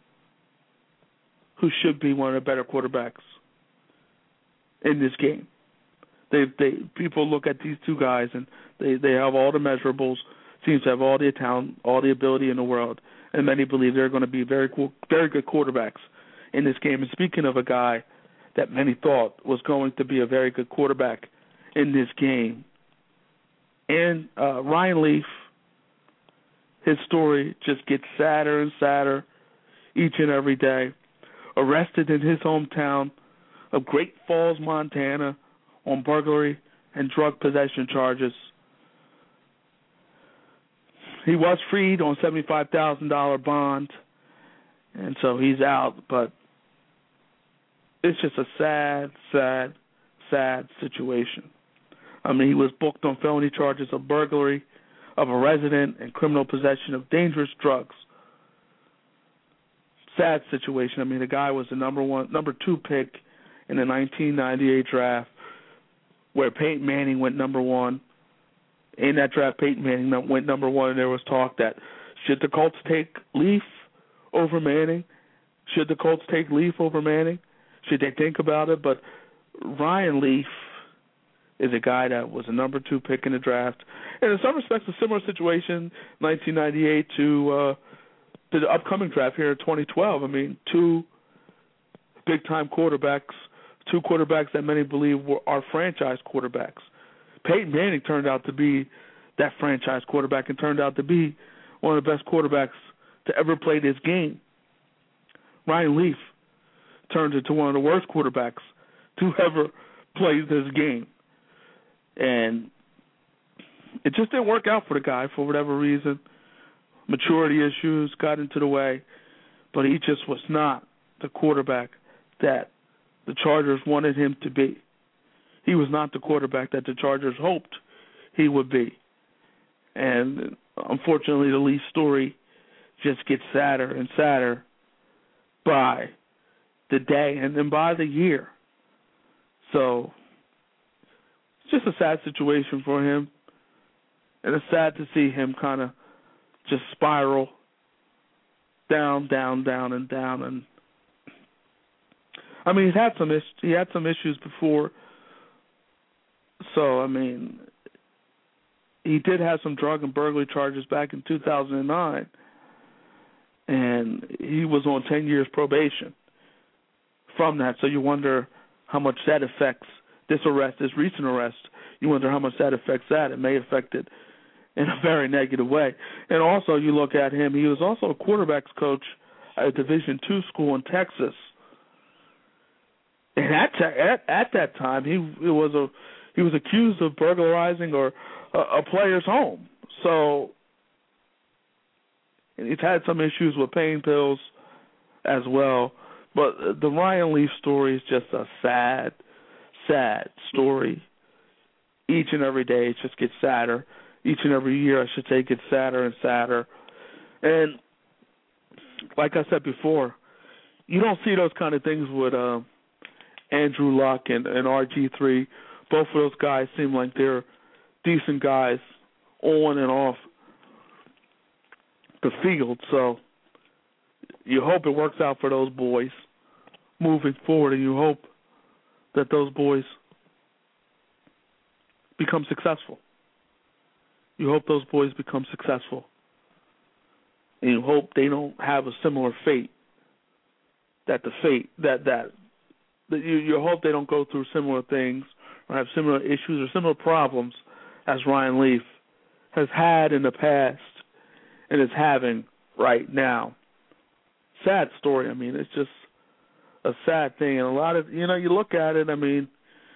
who should be one of the better quarterbacks in this game. They, they people look at these two guys and they, they have all the measurables, seems to have all the talent, all the ability in the world, and many believe they're going to be very cool, very good quarterbacks in this game. And speaking of a guy that many thought was going to be a very good quarterback in this game, and uh, Ryan Leaf, his story just gets sadder and sadder each and every day. Arrested in his hometown of Great Falls, Montana, on burglary and drug possession charges. He was freed on seventy-five thousand dollars bond, and so he's out, but it's just a sad, sad, sad situation. I mean, he was booked on felony charges of burglary of a resident and criminal possession of dangerous drugs. Sad situation. I mean, the guy was the number one, number two pick in the nineteen ninety-eight draft, where Peyton Manning went number one. In that draft, Peyton Manning went number one, and there was talk that should the Colts take Leaf over Manning? Should the Colts take Leaf over Manning? Should they think about it? But Ryan Leaf is a guy that was a number two pick in the draft. And in some respects, a similar situation, nineteen ninety-eight to uh, the upcoming draft here in twenty twelve. I mean, two big-time quarterbacks, two quarterbacks that many believe were, are franchise quarterbacks. Peyton Manning turned out to be that franchise quarterback and turned out to be one of the best quarterbacks to ever play this game. Ryan Leaf turned into one of the worst quarterbacks to ever play this game. And it just didn't work out for the guy for whatever reason. Maturity issues got into the way, but he just was not the quarterback that the Chargers wanted him to be. He was not the quarterback that the Chargers hoped he would be. And unfortunately, the Leaf story just gets sadder and sadder by the day and then by the year. So it's just a sad situation for him. And it's sad to see him kind of just spiral down, down, down, and down. And I mean, he's had some is- he had some issues before. So I mean, he did have some drug and burglary charges back in two thousand nine, and he was on ten years probation from that. So you wonder how much that affects this arrest, this recent arrest. You wonder how much that affects that. It may affect it in a very negative way. And also, you look at him, he was also a quarterbacks coach at a Division two school in Texas. And at, at, at that time, he it was a he was accused of burglarizing or a, a player's home. So and he's had some issues with pain pills as well. But the Ryan Leaf story is just a sad, sad story. Each and every day it just gets sadder. Each and every year, I should say, it gets sadder and sadder. And like I said before, you don't see those kind of things with uh, Andrew Luck and, and R G three. Both of those guys seem like they're decent guys on and off the field. So you hope it works out for those boys moving forward, and you hope that those boys become successful. You hope those boys become successful. And you hope they don't have a similar fate. That the fate, that, that, that you, you hope they don't go through similar things or have similar issues or similar problems as Ryan Leaf has had in the past and is having right now. Sad story. I mean, it's just a sad thing. And a lot of, you know, you look at it, I mean,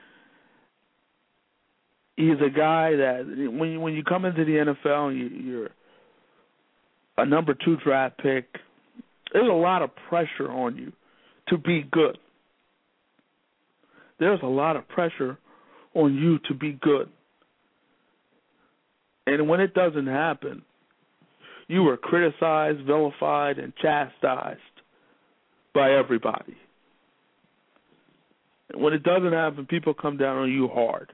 he's a guy that when you, when you come into the N F L and you, you're a number two draft pick, there's a lot of pressure on you to be good. There's a lot of pressure on you to be good. And when it doesn't happen, you are criticized, vilified, and chastised by everybody. And when it doesn't happen, people come down on you hard.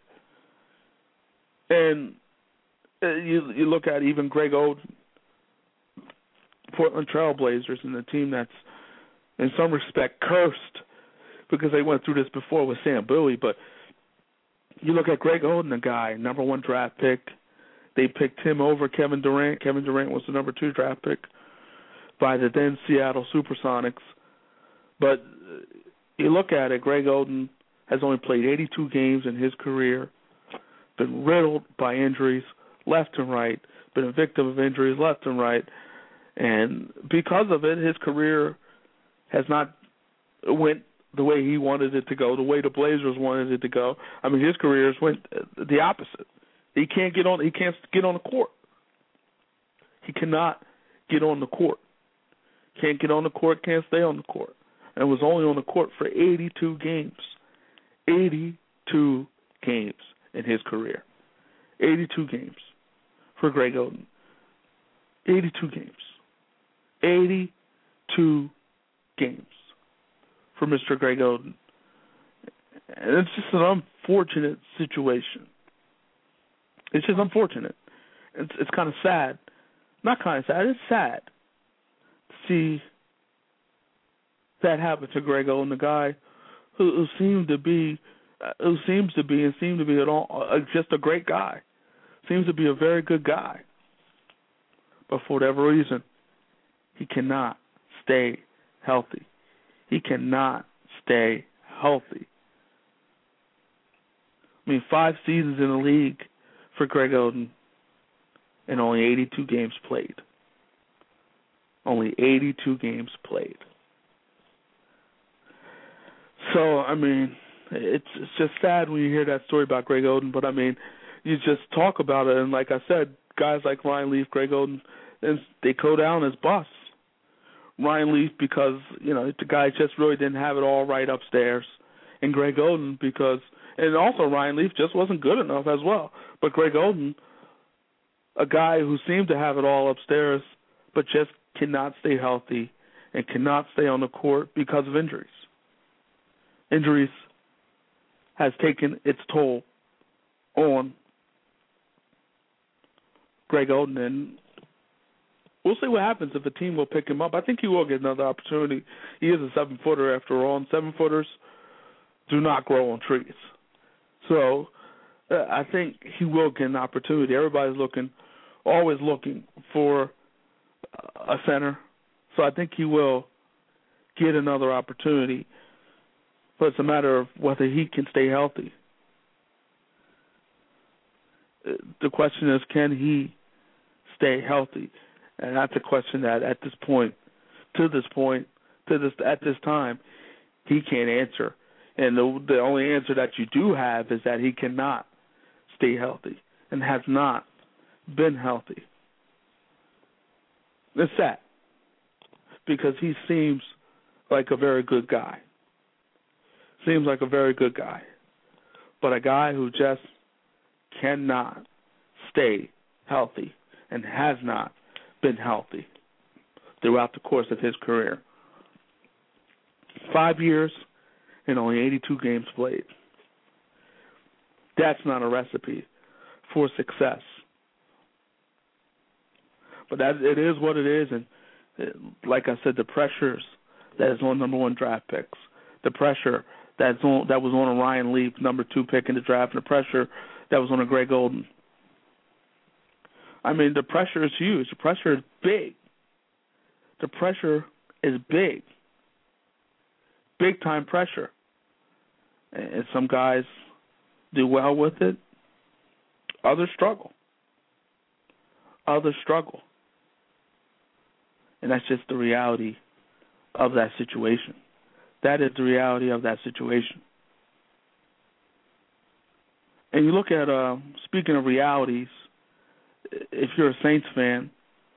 And you, you look at even Greg Oden, Portland Trail Blazers, and the team that's in some respect cursed because they went through this before with Sam Bowie. But you look at Greg Oden, the guy, number one draft pick. They picked him over Kevin Durant. Kevin Durant was the number two draft pick by the then Seattle Supersonics. But you look at it, Greg Oden has only played eighty-two games in his career, been riddled by injuries left and right, been a victim of injuries left and right. And because of it, his career has not went the way he wanted it to go, the way the Blazers wanted it to go. I mean, his career has went the opposite. He can't get on. He can't get on the court. He cannot get on the court. Can't get on the court. Can't stay on the court. And was only on the court for eighty-two games. eighty-two games in his career. eighty-two games for Greg Oden. eighty-two games. eighty-two games for Mister Greg Oden. And it's just an unfortunate situation. It's just unfortunate. It's it's kind of sad. Not kind of sad. It's sad to see that happen to Greg Oden, the guy who, who seemed to be, uh, who seems to be, and seemed to be at all, uh, just a great guy. Seems to be a very good guy. But for whatever reason, he cannot stay healthy. He cannot stay healthy. I mean, five seasons in the league for Greg Oden and only eighty-two games played. Only eighty-two games played. So, I mean, it's, it's just sad when you hear that story about Greg Oden, but, I mean, you just talk about it, and like I said, guys like Ryan Leaf, Greg Oden, and they go down as busts. Ryan Leaf because, you know, the guy just really didn't have it all right upstairs, and Greg Oden because, and also Ryan Leaf just wasn't good enough as well. But Greg Oden, a guy who seemed to have it all upstairs, but just cannot stay healthy and cannot stay on the court because of injuries. Injuries has taken its toll on Greg Oden, and we'll see what happens if a team will pick him up. I think he will get another opportunity. He is a seven-footer after all, and seven-footers do not grow on trees. So uh, I think he will get an opportunity. Everybody's looking, always looking for a center. So I think he will get another opportunity. But it's a matter of whether he can stay healthy. The question is, can he stay healthy? And that's a question that at this point, to this point, to this at this time, he can't answer. And the, the only answer that you do have is that he cannot stay healthy and has not been healthy. It's sad because he seems like a very good guy. Seems like a very good guy. But a guy who just cannot stay healthy and has not been healthy throughout the course of his career. Five years and only eighty-two games played. That's not a recipe for success. But that it is what it is, and it, like I said, the pressures that is on number one draft picks, the pressure that's on, that was on a Ryan Leaf, number two pick in the draft, and the pressure that was on a Greg Oden. I mean, the pressure is huge. The pressure is big. The pressure is big. Big-time pressure. And some guys do well with it. Others struggle. Others struggle. And that's just the reality of that situation. That is the reality of that situation. And you look at, uh, speaking of realities, if you're a Saints fan,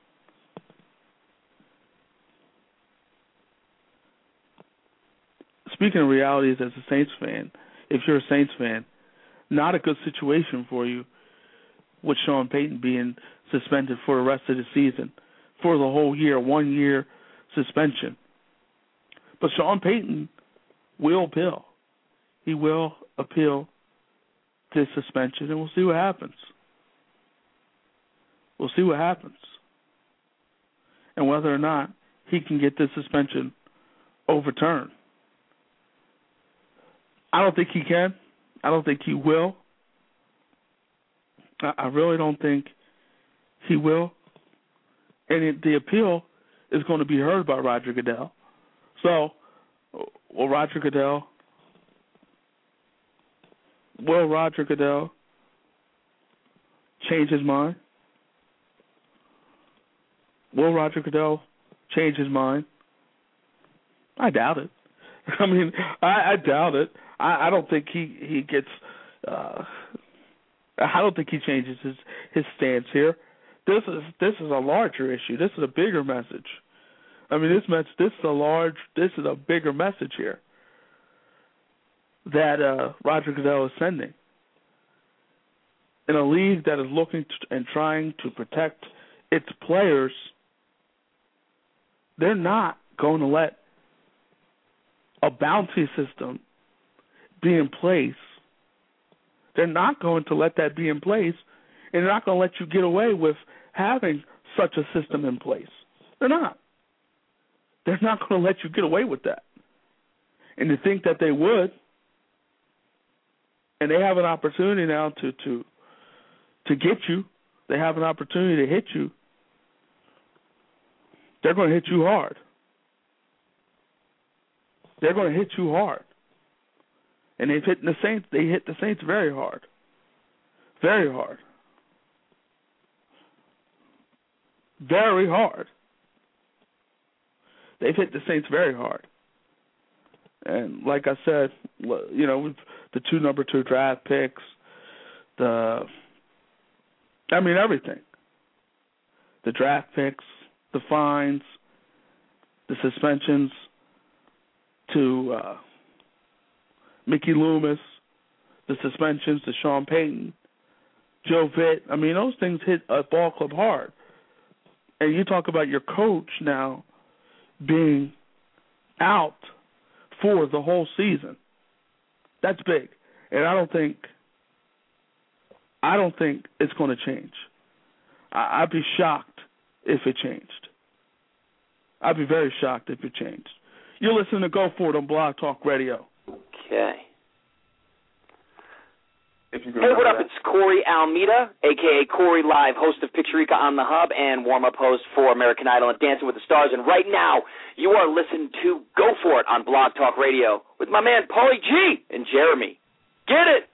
speaking of realities as a Saints fan, if you're a Saints fan, not a good situation for you with Sean Payton being suspended for the rest of the season, for the whole year, one year suspension. But Sean Payton will appeal. He will appeal this suspension, and we'll see what happens. We'll see what happens. And whether or not he can get this suspension overturned. I don't think he can. I don't think he will. I really don't think he will. And it, the appeal is going to be heard by Roger Goodell. So, will Roger Goodell, will Roger Goodell change his mind? Will Roger Goodell change his mind? I doubt it. I mean, I, I doubt it. I, I don't think he he gets. Uh, I don't think he changes his, his stance here. This is this is a larger issue. This is a bigger message. I mean, this message. This is a large. This is a bigger message here that uh, Roger Goodell is sending in a league that is looking to, and trying to protect its players. They're not going to let a bounty system be in place. They're not going to let that be in place, and they're not going to let you get away with having such a system in place. They're not. They're not going to let you get away with that. And to think that they would, and they have an opportunity now to to to get you, they have an opportunity to hit you, they're going to hit you hard. They're going to hit you hard. And they've hit the Saints, they hit the Saints very hard. Very hard. Very hard. They've hit the Saints very hard. And like I said, you know, the two number two draft picks, the, I mean, everything. The draft picks, the fines, the suspensions to uh, Mickey Loomis, the suspensions to Sean Payton, Joe Vitt. I mean, those things hit a ball club hard. And you talk about your coach now being out for the whole season. That's big. And I don't think I don't think it's going to change. I, I'd be shocked if it changed. I'd be very shocked if it changed. You're listening to Go For It on Blog Talk Radio. Okay. Hey, what up? It's Corey Almeida, a k a. Corey Live, host of Picturica on the Hub and warm-up host for American Idol and Dancing with the Stars. And right now, you are listening to Go For It on Blog Talk Radio with my man Paulie G and Jeremy. Get it!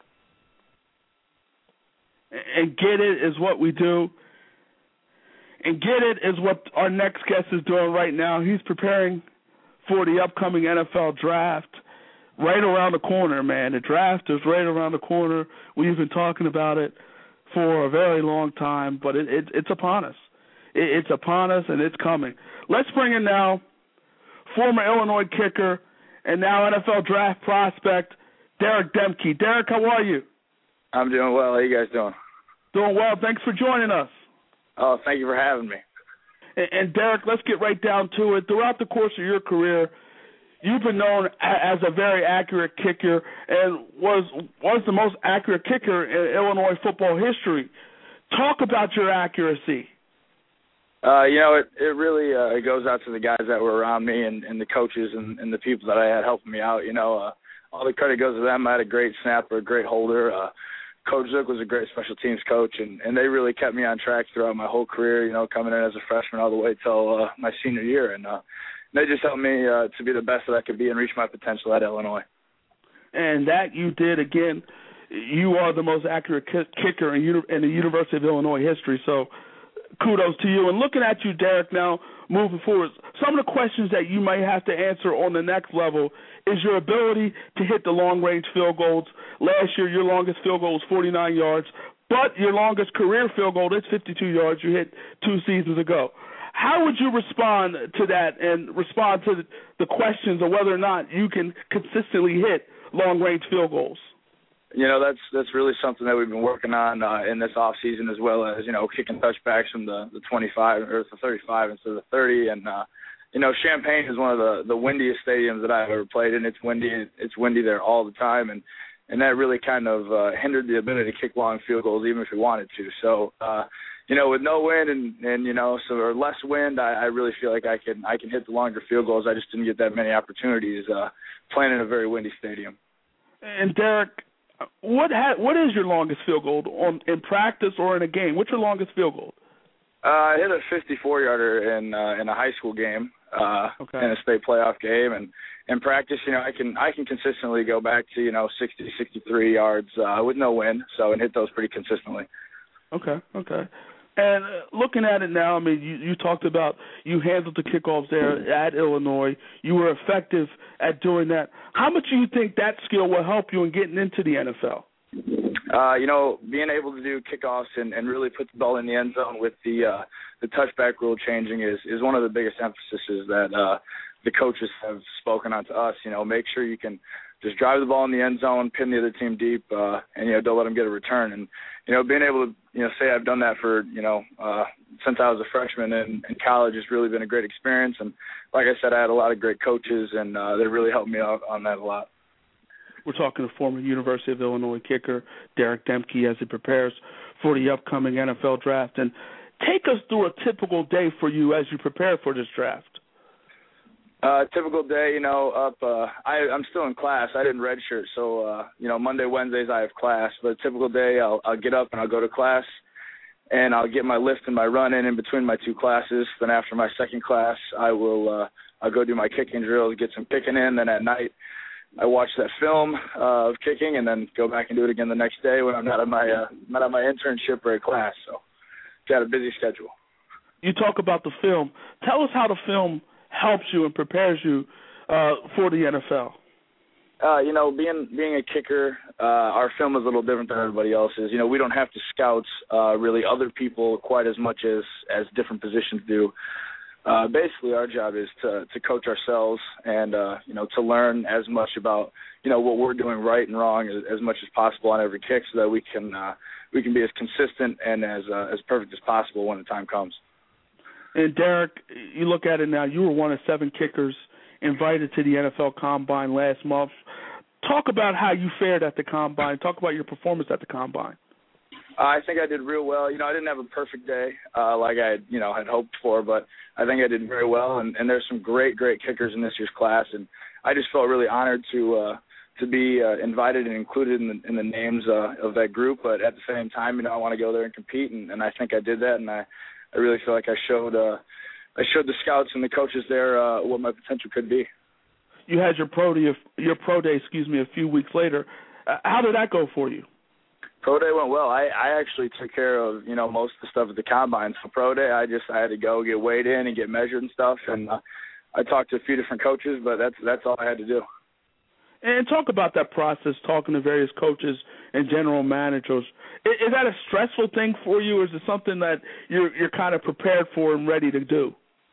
And get it is what we do. And get it is what our next guest is doing right now. He's preparing for the upcoming N F L draft. Right around the corner, man. The draft is right around the corner. We've been talking about it for a very long time, but it, it, it's upon us. It, it's upon us, and it's coming. Let's bring in now former Illinois kicker, and now N F L draft prospect, Derek Demke. Derek, how are you? I'm doing well. How you guys doing? Doing well. Thanks for joining us. Oh, thank you for having me. And, and Derek, let's get right down to it. Throughout the course of your career, you've been known as a very accurate kicker and was was the most accurate kicker in Illinois football history. Talk about your accuracy. Uh, you know, it, it really uh, it goes out to the guys that were around me and, and the coaches and, and the people that I had helping me out. You know, uh, all the credit goes to them. I had a great snapper, a great holder. Uh, Coach Zook was a great special teams coach, and, and they really kept me on track throughout my whole career, you know, coming in as a freshman all the way till uh, my senior year. And uh, they just helped me uh, to be the best that I could be and reach my potential at Illinois. And that you did. Again, you are the most accurate ki- kicker in, uni- in the University of Illinois history, so kudos to you. And looking at you, Derek, now moving forward, some of the questions that you may have to answer on the next level is your ability to hit the long-range field goals. Last year, your longest field goal was forty-nine yards, but your longest career field goal is fifty-two yards you hit two seasons ago. How would you respond to that and respond to the, the questions of whether or not you can consistently hit long-range field goals? You know, that's that's really something that we've been working on uh, in this off season, as well as, you know, kicking touchbacks from the, the twenty-five or the thirty-five instead of the thirty. And uh, you know, Champaign is one of the, the windiest stadiums that I've ever played in. It's windy. It's windy there all the time, and and that really kind of uh, hindered the ability to kick long field goals, even if we wanted to. So, uh, you know, with no wind and, and you know, so or less wind, I, I really feel like I can I can hit the longer field goals. I just didn't get that many opportunities uh, playing in a very windy stadium. And Derek, what ha- what is your longest field goal on in practice or in a game? What's your longest field goal? Uh, I hit a fifty-four yarder in uh, in a high school game, uh, okay. in a state playoff game, and in practice, you know, I can I can consistently go back to, you know, sixty, sixty-three yards uh, with no wind, so and hit those pretty consistently. Okay, okay. And uh, looking at it now, I mean, you, you talked about you handled the kickoffs there at Illinois. You were effective at doing that. How much do you think that skill will help you in getting into the N F L? Uh, you know, being able to do kickoffs and, and really put the ball in the end zone with the uh, the touchback rule changing is, is one of the biggest emphases that uh, the coaches have spoken on to us. You know, make sure you can just drive the ball in the end zone, pin the other team deep, uh, and, you know, don't let them get a return. And, you know, being able to, you know, say I've done that for, you know, uh, since I was a freshman in, in college has really been a great experience. And like I said, I had a lot of great coaches, and uh, they really helped me out on that a lot. We're talking to former University of Illinois kicker Derek Demke as he prepares for the upcoming N F L draft. And take us through a typical day for you as you prepare for this draft. Uh, typical day, you know, up, uh, I, I'm still in class. I didn't redshirt, so, uh, you know, Monday, Wednesdays I have class. But a typical day, I'll, I'll get up and I'll go to class, and I'll get my lift and my run in in between my two classes. Then after my second class, I will, uh, I'll go do my kicking drills, get some kicking in. Then at night, I watch that film uh, of kicking, and then go back and do it again the next day when I'm not at my, uh, not at my internship or at class. So, got a busy schedule. You talk about the film. Tell us how the film helps you and prepares you uh, for the N F L. Uh, you know, being being a kicker, uh, our film is a little different than everybody else's. You know, we don't have to scout uh, really other people quite as much as, as different positions do. Uh, basically, our job is to, to coach ourselves and, uh, you know, to learn as much about, you know, what we're doing right and wrong as, as much as possible on every kick, so that we can uh, we can be as consistent and as uh, as perfect as possible when the time comes. And Derek, you look at it now, you were one of seven kickers invited to the N F L Combine last month. Talk about how you fared at the Combine. Talk about your performance at the Combine. Uh, I think I did real well. You know, I didn't have a perfect day uh, like I had, you know, had hoped for, but I think I did very well. And, and there's some great, great kickers in this year's class, and I just felt really honored to uh, to be uh, invited and included in the, in the names uh, of that group. But at the same time, you know, I want to go there and compete, and, and I think I did that, and I. I really feel like I showed uh, I showed the scouts and the coaches there uh, what my potential could be. You had your pro day, your pro day, excuse me, a few weeks later. Uh, how did that go for you? Pro day went well. I, I actually took care of, you know, most of the stuff at the Combine. So pro day, I just I had to go get weighed in and get measured and stuff. And uh, I talked to a few different coaches, but that's that's all I had to do. And talk about that process, talking to various coaches and general managers. Is, is that a stressful thing for you, or is it something that you're you're kind of prepared for and ready to do?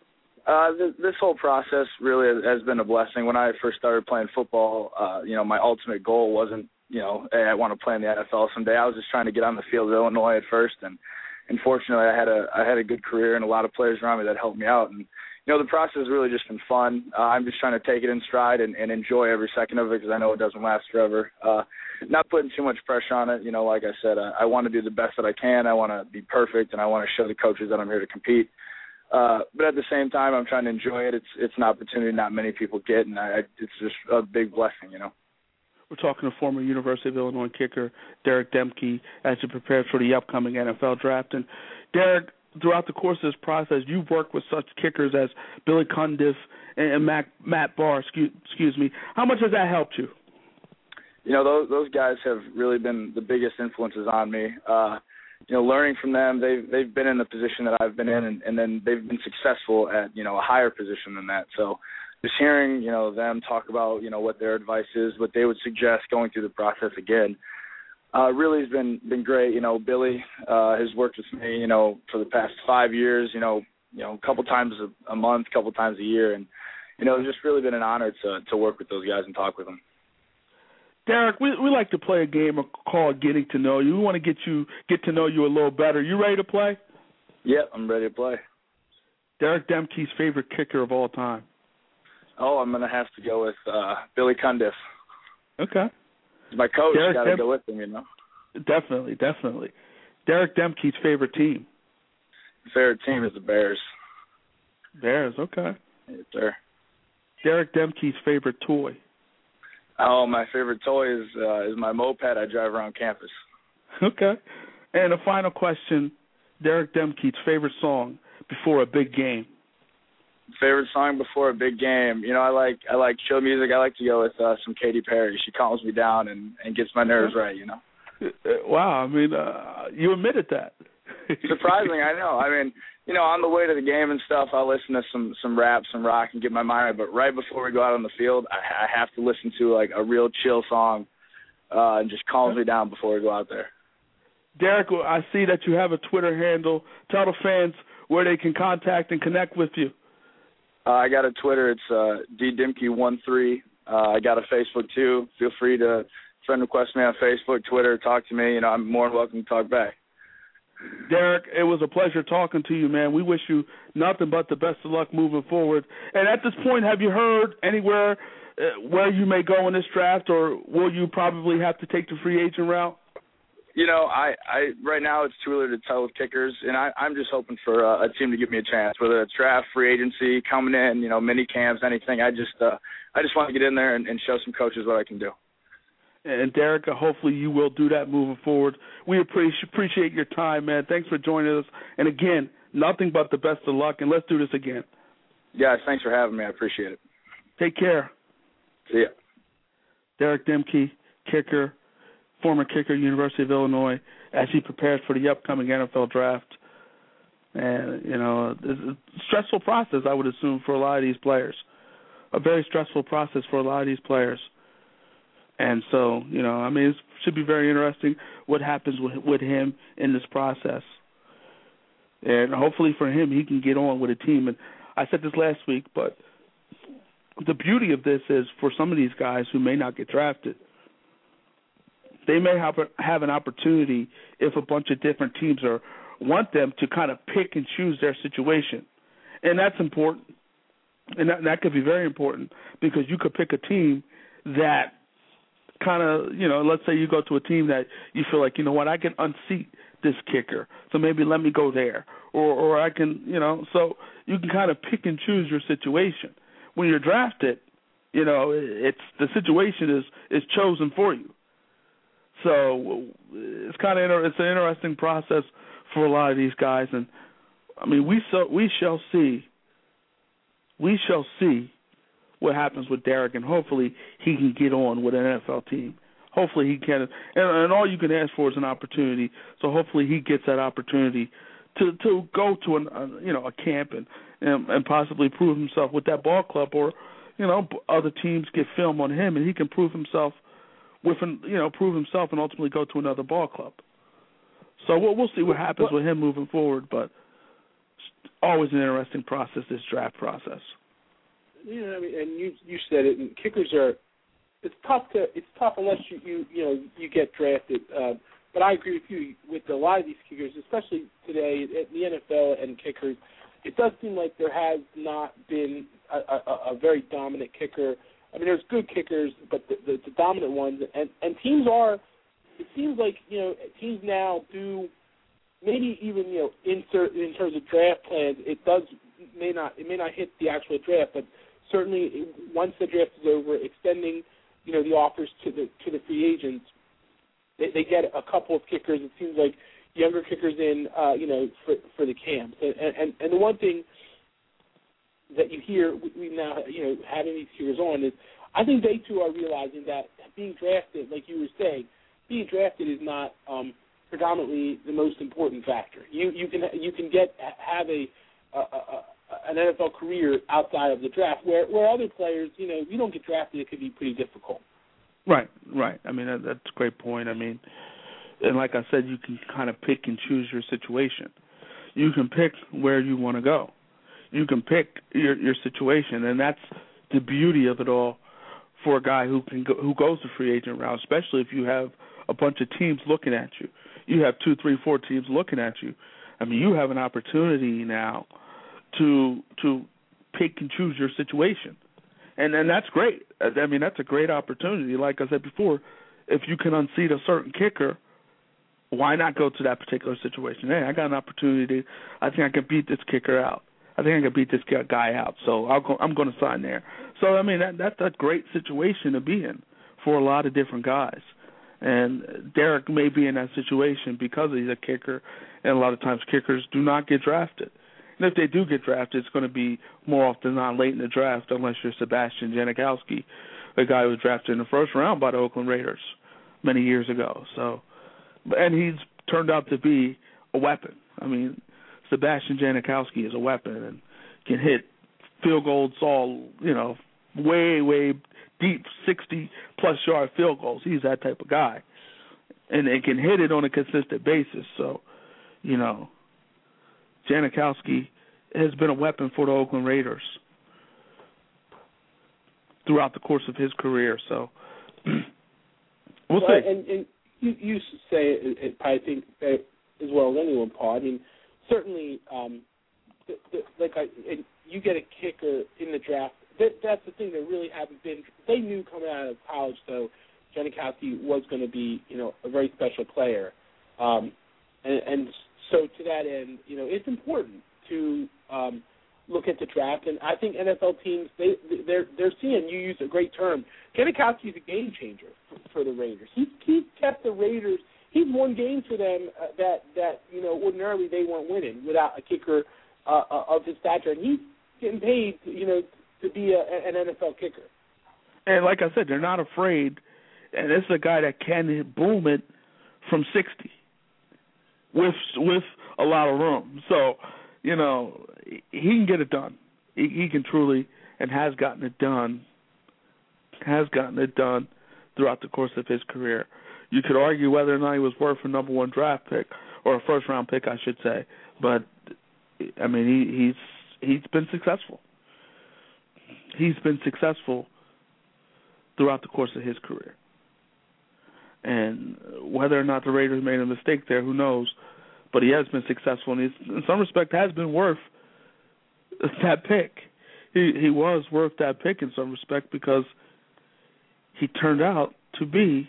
Uh, th- this whole process really has been a blessing. When I first started playing football, uh, you know, my ultimate goal wasn't, you know, hey, I want to play in the N F L someday. I was just trying to get on the field at Illinois at first, and unfortunately, I had a I had a good career and a lot of players around me that helped me out. And you know, the process has really just been fun. Uh, I'm just trying to take it in stride and, and enjoy every second of it because I know it doesn't last forever. Uh, not putting too much pressure on it. You know, like I said, I, I want to do the best that I can. I want to be perfect, and I want to show the coaches that I'm here to compete. Uh, but at the same time, I'm trying to enjoy it. It's it's an opportunity not many people get, and I, it's just a big blessing, you know. We're talking to former University of Illinois kicker Derek Demke as he prepares for the upcoming N F L draft. And Derek, throughout the course of this process, you've worked with such kickers as Billy Cundiff and Matt, Matt Barr. Excuse, excuse me. How much has that helped you? You know, those those guys have really been the biggest influences on me. Uh, you know, learning from them, they've they've been in the position that I've been in, and, and then they've been successful at, you know, a higher position than that. So just hearing, you know, them talk about, you know, what their advice is, what they would suggest going through the process again, uh, really has been been great. You know, Billy uh, has worked with me, you know, for the past five years. You know, you know, a couple times a, a month, a couple times a year, and you know, it's just really been an honor to to work with those guys and talk with them. Derek, we we like to play a game called Getting to Know You. We want to get you get to know you a little better. You ready to play? Yeah, I'm ready to play. Derek Demke's favorite kicker of all time. Oh, I'm gonna have to go with uh, Billy Cundiff. Okay. My coach got to Dem- go with him, you know. Definitely, definitely. Derek Demke's favorite team. Favorite team is the Bears. Bears, okay. Yes, sir. Derek Demke's favorite toy. Oh, my favorite toy is uh, is my moped I drive around campus. Okay. And a final question, Derek Demke's favorite song before a big game. Favorite song before a big game. You know, I like I like chill music. I like to go with uh, some Katy Perry. She calms me down and, and gets my nerves right, you know. Wow, I mean, uh, you admitted that. Surprising, I know. I mean, you know, on the way to the game and stuff, I'll listen to some some rap, some rock, and get my mind right. But right before we go out on the field, I, I have to listen to like a real chill song, uh, and just calms me down before we go out there. Derek, I see that you have a Twitter handle. Tell the fans where they can contact and connect with you. Uh, I got a Twitter. It's uh, D Dimke one three. Uh, I got a Facebook too. Feel free to friend request me on Facebook, Twitter, talk to me. You know, I'm more than welcome to talk back. Derek, it was a pleasure talking to you, man. We wish you nothing but the best of luck moving forward. And at this point, have you heard anywhere uh, where you may go in this draft, or will you probably have to take the free agent route? You know, I, I right now it's too early to tell with kickers, and I, I'm just hoping for uh, a team to give me a chance, whether it's draft, free agency, coming in, you know, mini camps, anything. I just uh, I just want to get in there and, and show some coaches what I can do. And, Derek, hopefully you will do that moving forward. We appreciate your time, man. Thanks for joining us. And, again, nothing but the best of luck, and let's do this again. Guys, thanks for having me. I appreciate it. Take care. See ya. Derek Demke, kicker, former kicker, University of Illinois, as he prepares for the upcoming N F L draft. And, you know, it's a stressful process, I would assume, for a lot of these players. A very stressful process for a lot of these players. And so, you know, I mean, it should be very interesting what happens with, with him in this process. And hopefully for him, he can get on with a team. And I said this last week, but the beauty of this is for some of these guys who may not get drafted, they may have, have an opportunity if a bunch of different teams are want them to kind of pick and choose their situation. And that's important. And that, that could be very important because you could pick a team that kind of, you know, let's say you go to a team that you feel like, you know what, I can unseat this kicker, so maybe let me go there. Or, or I can, you know, so you can kind of pick and choose your situation. When you're drafted, you know, it's the situation is, is chosen for you. So it's kind of inter- it's an interesting process for a lot of these guys. And, I mean, we so, we shall see. We shall see what happens with Derek, and hopefully he can get on with an N F L team. Hopefully he can, and, and all you can ask for is an opportunity. So hopefully he gets that opportunity to, to go to an uh, you know a camp and, and and possibly prove himself with that ball club, or you know other teams get film on him and he can prove himself with an, you know prove himself and ultimately go to another ball club. So we'll we'll see what happens with him moving forward, but always an interesting process, this draft process. Yeah, I mean, and you you said it. And kickers are it's tough to it's tough unless you you you know you get drafted. Uh, but I agree with you with a lot of these kickers, especially today at the N F L and kickers. It does seem like there has not been a, a, a very dominant kicker. I mean, there's good kickers, but the, the, the dominant ones, and, and teams are. It seems like you know teams now do maybe even you know insert in terms of draft plans. It does may not it may not hit the actual draft, but certainly once the draft is over, extending you know the offers to the to the free agents, they, they get a couple of kickers. It seems like younger kickers in uh, you know for for the camps, and, and and the one thing that you hear we now you know having these kickers on is I think they too are realizing that being drafted, like you were saying, being drafted is not um, predominantly the most important factor. You you can you can get have a, a, a an N F L career outside of the draft, where where other players, you know, if you don't get drafted, it could be pretty difficult. Right, right. I mean, that, that's a great point. I mean, and like I said, you can kind of pick and choose your situation. You can pick where you want to go. You can pick your your situation, and that's the beauty of it all for a guy who can go, who goes the free agent route, especially if you have a bunch of teams looking at you. You have two, three, four teams looking at you. I mean, you have an opportunity now to to pick and choose your situation. And and that's great. I mean, that's a great opportunity. Like I said before, if you can unseat a certain kicker, why not go to that particular situation? Hey, I got an opportunity. I think I can beat this kicker out. I think I can beat this guy out. So I'll go, I'm going to sign there. So, I mean, that, that's a great situation to be in for a lot of different guys. And Derek may be in that situation because he's a kicker, and a lot of times kickers do not get drafted. And if they do get drafted, it's going to be more often than not late in the draft, unless you're Sebastian Janikowski, a guy who was drafted in the first round by the Oakland Raiders many years ago. So, and he's turned out to be a weapon. I mean, Sebastian Janikowski is a weapon and can hit field goals all, you know, way, way deep, sixty-plus yard field goals. He's that type of guy. And they can hit it on a consistent basis. So, you know, Janikowski has been a weapon for the Oakland Raiders throughout the course of his career. So, we'll, well, see. And, and you, you say it, it, I think, as well as anyone, Paul. I mean, certainly, um, the, the, like I, and you get a kicker in the draft. That, that's the thing. They really haven't been. They knew coming out of college, though, Janikowski was going to be, you know, a very special player. Um, and, and so, to that end, you know, it's important to um, look at the draft. And I think N F L teams, they they're they're seeing. You use a great term. Janikowski is a game changer for, for the Raiders. He he kept the Raiders. He's won games for them uh, that, that, you know, ordinarily they weren't winning without a kicker uh, uh, of his stature. And he's getting paid, you know, to be a, an N F L kicker. And like I said, they're not afraid. And this is a guy that can boom it from sixty with with a lot of room. So, you know, he can get it done. He, he can truly and has gotten it done, has gotten it done throughout the course of his career. You could argue whether or not he was worth a number one draft pick or a first round pick, I should say. But I mean, he, he's he's been successful. He's been successful throughout the course of his career. And whether or not the Raiders made a mistake there, who knows? But he has been successful, and he's, in some respect, has been worth that pick. He he was worth that pick in some respect because he turned out to be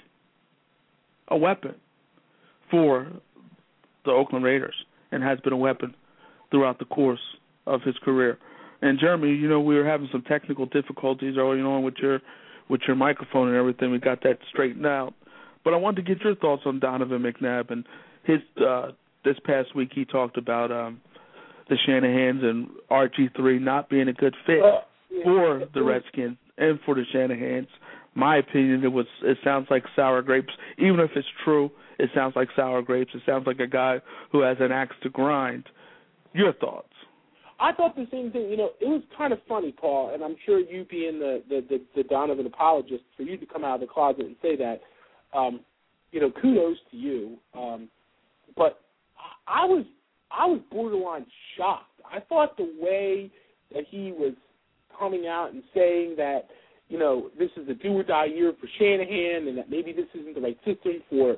a weapon for the Oakland Raiders and has been a weapon throughout the course of his career. And Jeremy, you know, we were having some technical difficulties early on with your with your microphone and everything. We got that straightened out. But I wanted to get your thoughts on Donovan McNabb and his uh, this past week. He talked about um, the Shanahans and R G three not being a good fit uh, yeah. for the Redskins and for the Shanahans. My opinion, it was it sounds like sour grapes. Even if it's true, it sounds like sour grapes. It sounds like a guy who has an axe to grind. Your thoughts? I thought the same thing. You know, it was kind of funny, Paul, and I'm sure you being the, the, the, the Donovan apologist, for you to come out of the closet and say that, um, you know, kudos to you. Um, but I was I was borderline shocked. I thought the way that he was coming out and saying that, you know, this is a do-or-die year for Shanahan and that maybe this isn't the right system for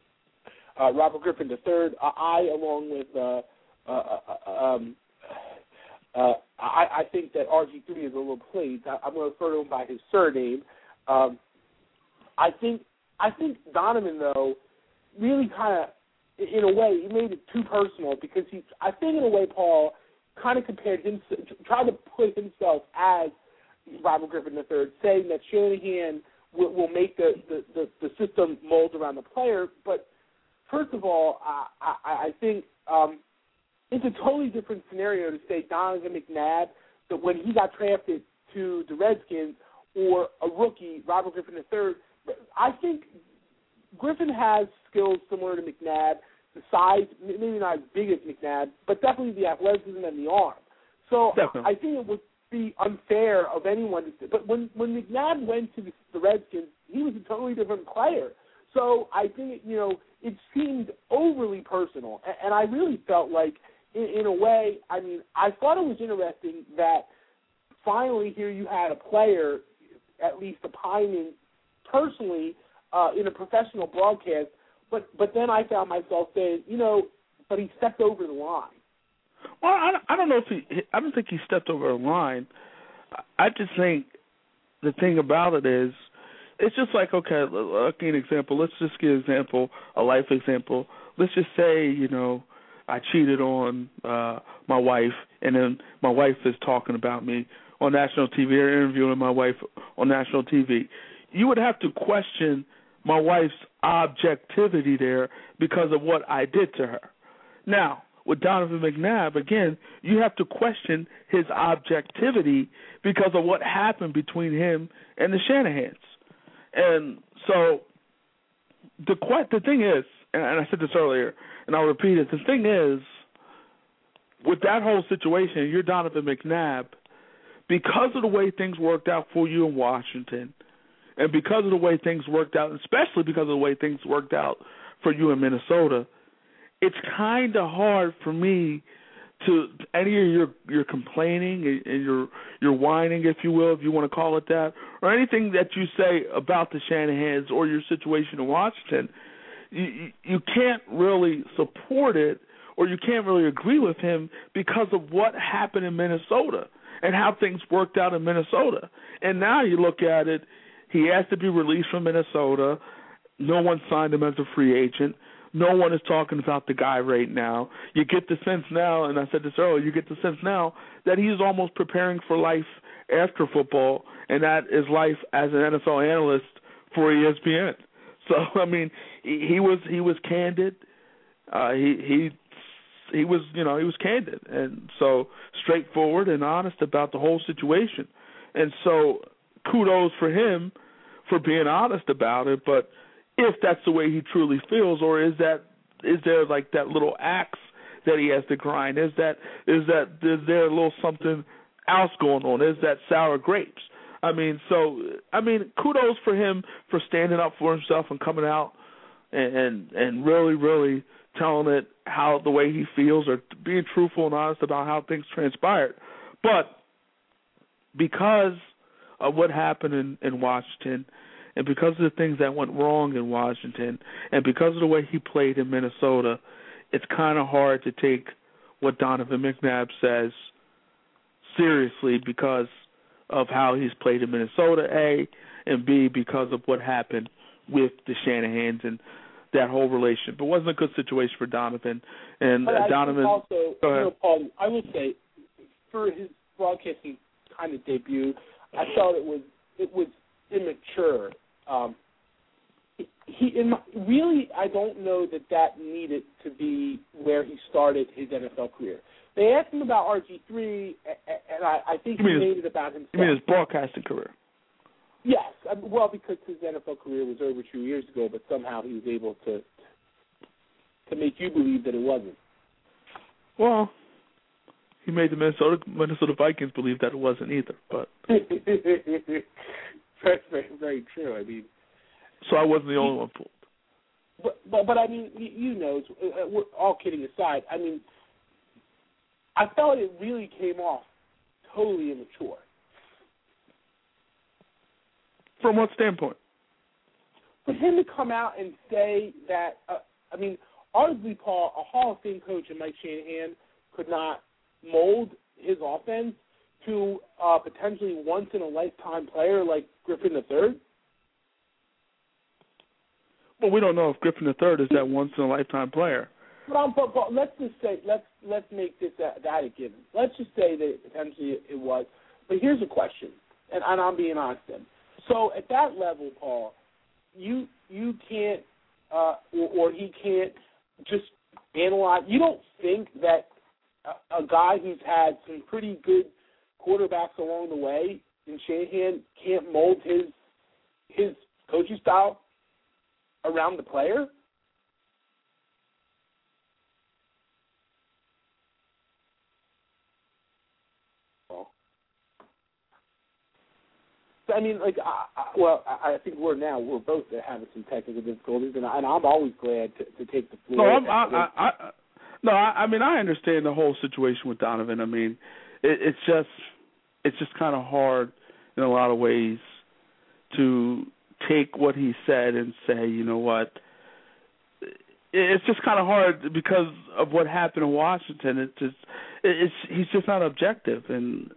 uh, Robert Griffin the third. Uh, I, along with, uh, uh, uh, um, uh, I, I think that R G three is a little played. I, I'm going to refer to him by his surname. Um, I think I think Donovan, though, really kind of, in a way, he made it too personal because he, I think in a way, Paul kind of compared him, tried to put himself as Robert Griffin the third, saying that Shanahan will, will make the, the, the, the system mold around the player. But first of all, I, I, I think um, it's a totally different scenario to say Donovan McNabb, that when he got drafted to the Redskins, or a rookie, Robert Griffin the third. I think Griffin has skills similar to McNabb, the size, maybe not as big as McNabb, but definitely the athleticism and the arm. So definitely. I think it would be unfair of anyone to say. But when, when McNabb went to the, the Redskins, he was a totally different player. So I think, you know, it seemed overly personal. And, and I really felt like, in, in a way, I mean, I thought it was interesting that finally here you had a player at least opining personally uh, in a professional broadcast, but but then I found myself saying, you know, but he stepped over the line. Well, I, I don't know if he, I don't think he stepped over the line. I just think the thing about it is, it's just like, okay, I'll give you an example. Let's just give an example, a life example. Let's just say, you know, I cheated on uh, my wife, and then my wife is talking about me on national T V, or interviewing my wife on national T V. You would have to question my wife's objectivity there because of what I did to her. Now, with Donovan McNabb, again, you have to question his objectivity because of what happened between him and the Shanahans. And so the the thing is, and I said this earlier, and I'll repeat it, the thing is, with that whole situation, you're Donovan McNabb, because of the way things worked out for you in Washington, and because of the way things worked out, especially because of the way things worked out for you in Minnesota, it's kind of hard for me to any of your your complaining and your your whining, if you will, if you want to call it that, or anything that you say about the Shanahans or your situation in Washington, you you can't really support it, or you can't really agree with him because of what happened in Minnesota and how things worked out in Minnesota. And now you look at it, he has to be released from Minnesota. No one signed him as a free agent. No one is talking about the guy right now. You get the sense now, and I said this earlier, you get the sense now that he's almost preparing for life after football, and that is life as an N F L analyst for E S P N. So, I mean, he, he was he was candid. Uh, he he he was you know he was candid, and so straightforward and honest about the whole situation. And so, kudos for him for being honest about it. But if that's the way he truly feels, or is that is there like that little axe that he has to grind? Is that is that is there a little something else going on? Is that sour grapes? I mean, so I mean, kudos for him for standing up for himself and coming out and and, and really, really telling it how the way he feels, or being truthful and honest about how things transpired. But because of what happened in, in Washington, and because of the things that went wrong in Washington, and because of the way he played in Minnesota, it's kind of hard to take what Donovan McNabb says seriously because of how he's played in Minnesota, A, and B, because of what happened with the Shanahans and that whole relationship. It wasn't a good situation for Donovan. And but uh, I Donovan. Think also, go ahead. You know, Paul, I will say, for his broadcasting kind of debut, I felt it was it was immature. Um, he, he in my, really, I don't know that that needed to be where he started his N F L career. They asked him about R G three, and I, I think he made his, it about himself. You mean his broadcasting career? Yes. I mean, well, because his N F L career was over two years ago, but somehow he was able to to make you believe that it wasn't. Well, he made the Minnesota Minnesota Vikings believe that it wasn't either. But that's very, very true. I mean, so I wasn't the only one fooled. But, but, but I mean, you know, we're all kidding aside. I mean, I felt it really came off totally immature. From what standpoint? For him to come out and say that, uh, I mean, arguably, Paul, a Hall of Fame coach in Mike Shanahan could not mold his offense to a potentially once-in-a-lifetime player like Griffin the third. Well, we don't know if Griffin the third is that once-in-a-lifetime player. But, um, but, but let's just say, let's let's make this that, that a given. Let's just say that it potentially it was. But here's a question, and, and I'm being honest then. So at that level, Paul, you you can't, uh, or, or he can't just analyze. You don't think that a, a guy who's had some pretty good quarterbacks along the way in Shanahan can't mold his his coaching style around the player? I mean, like, I, I, well, I, I think we're now we're both having some technical difficulties, and, I, and I'm always glad to, to take the floor. No, I'm, I, I, I, no, I, I mean, I understand the whole situation with Donovan. I mean, it, it's just, it's just kind of hard in a lot of ways to take what he said and say, you know what, it's just kind of hard because of what happened in Washington. It's just, it's he's just not objective, and.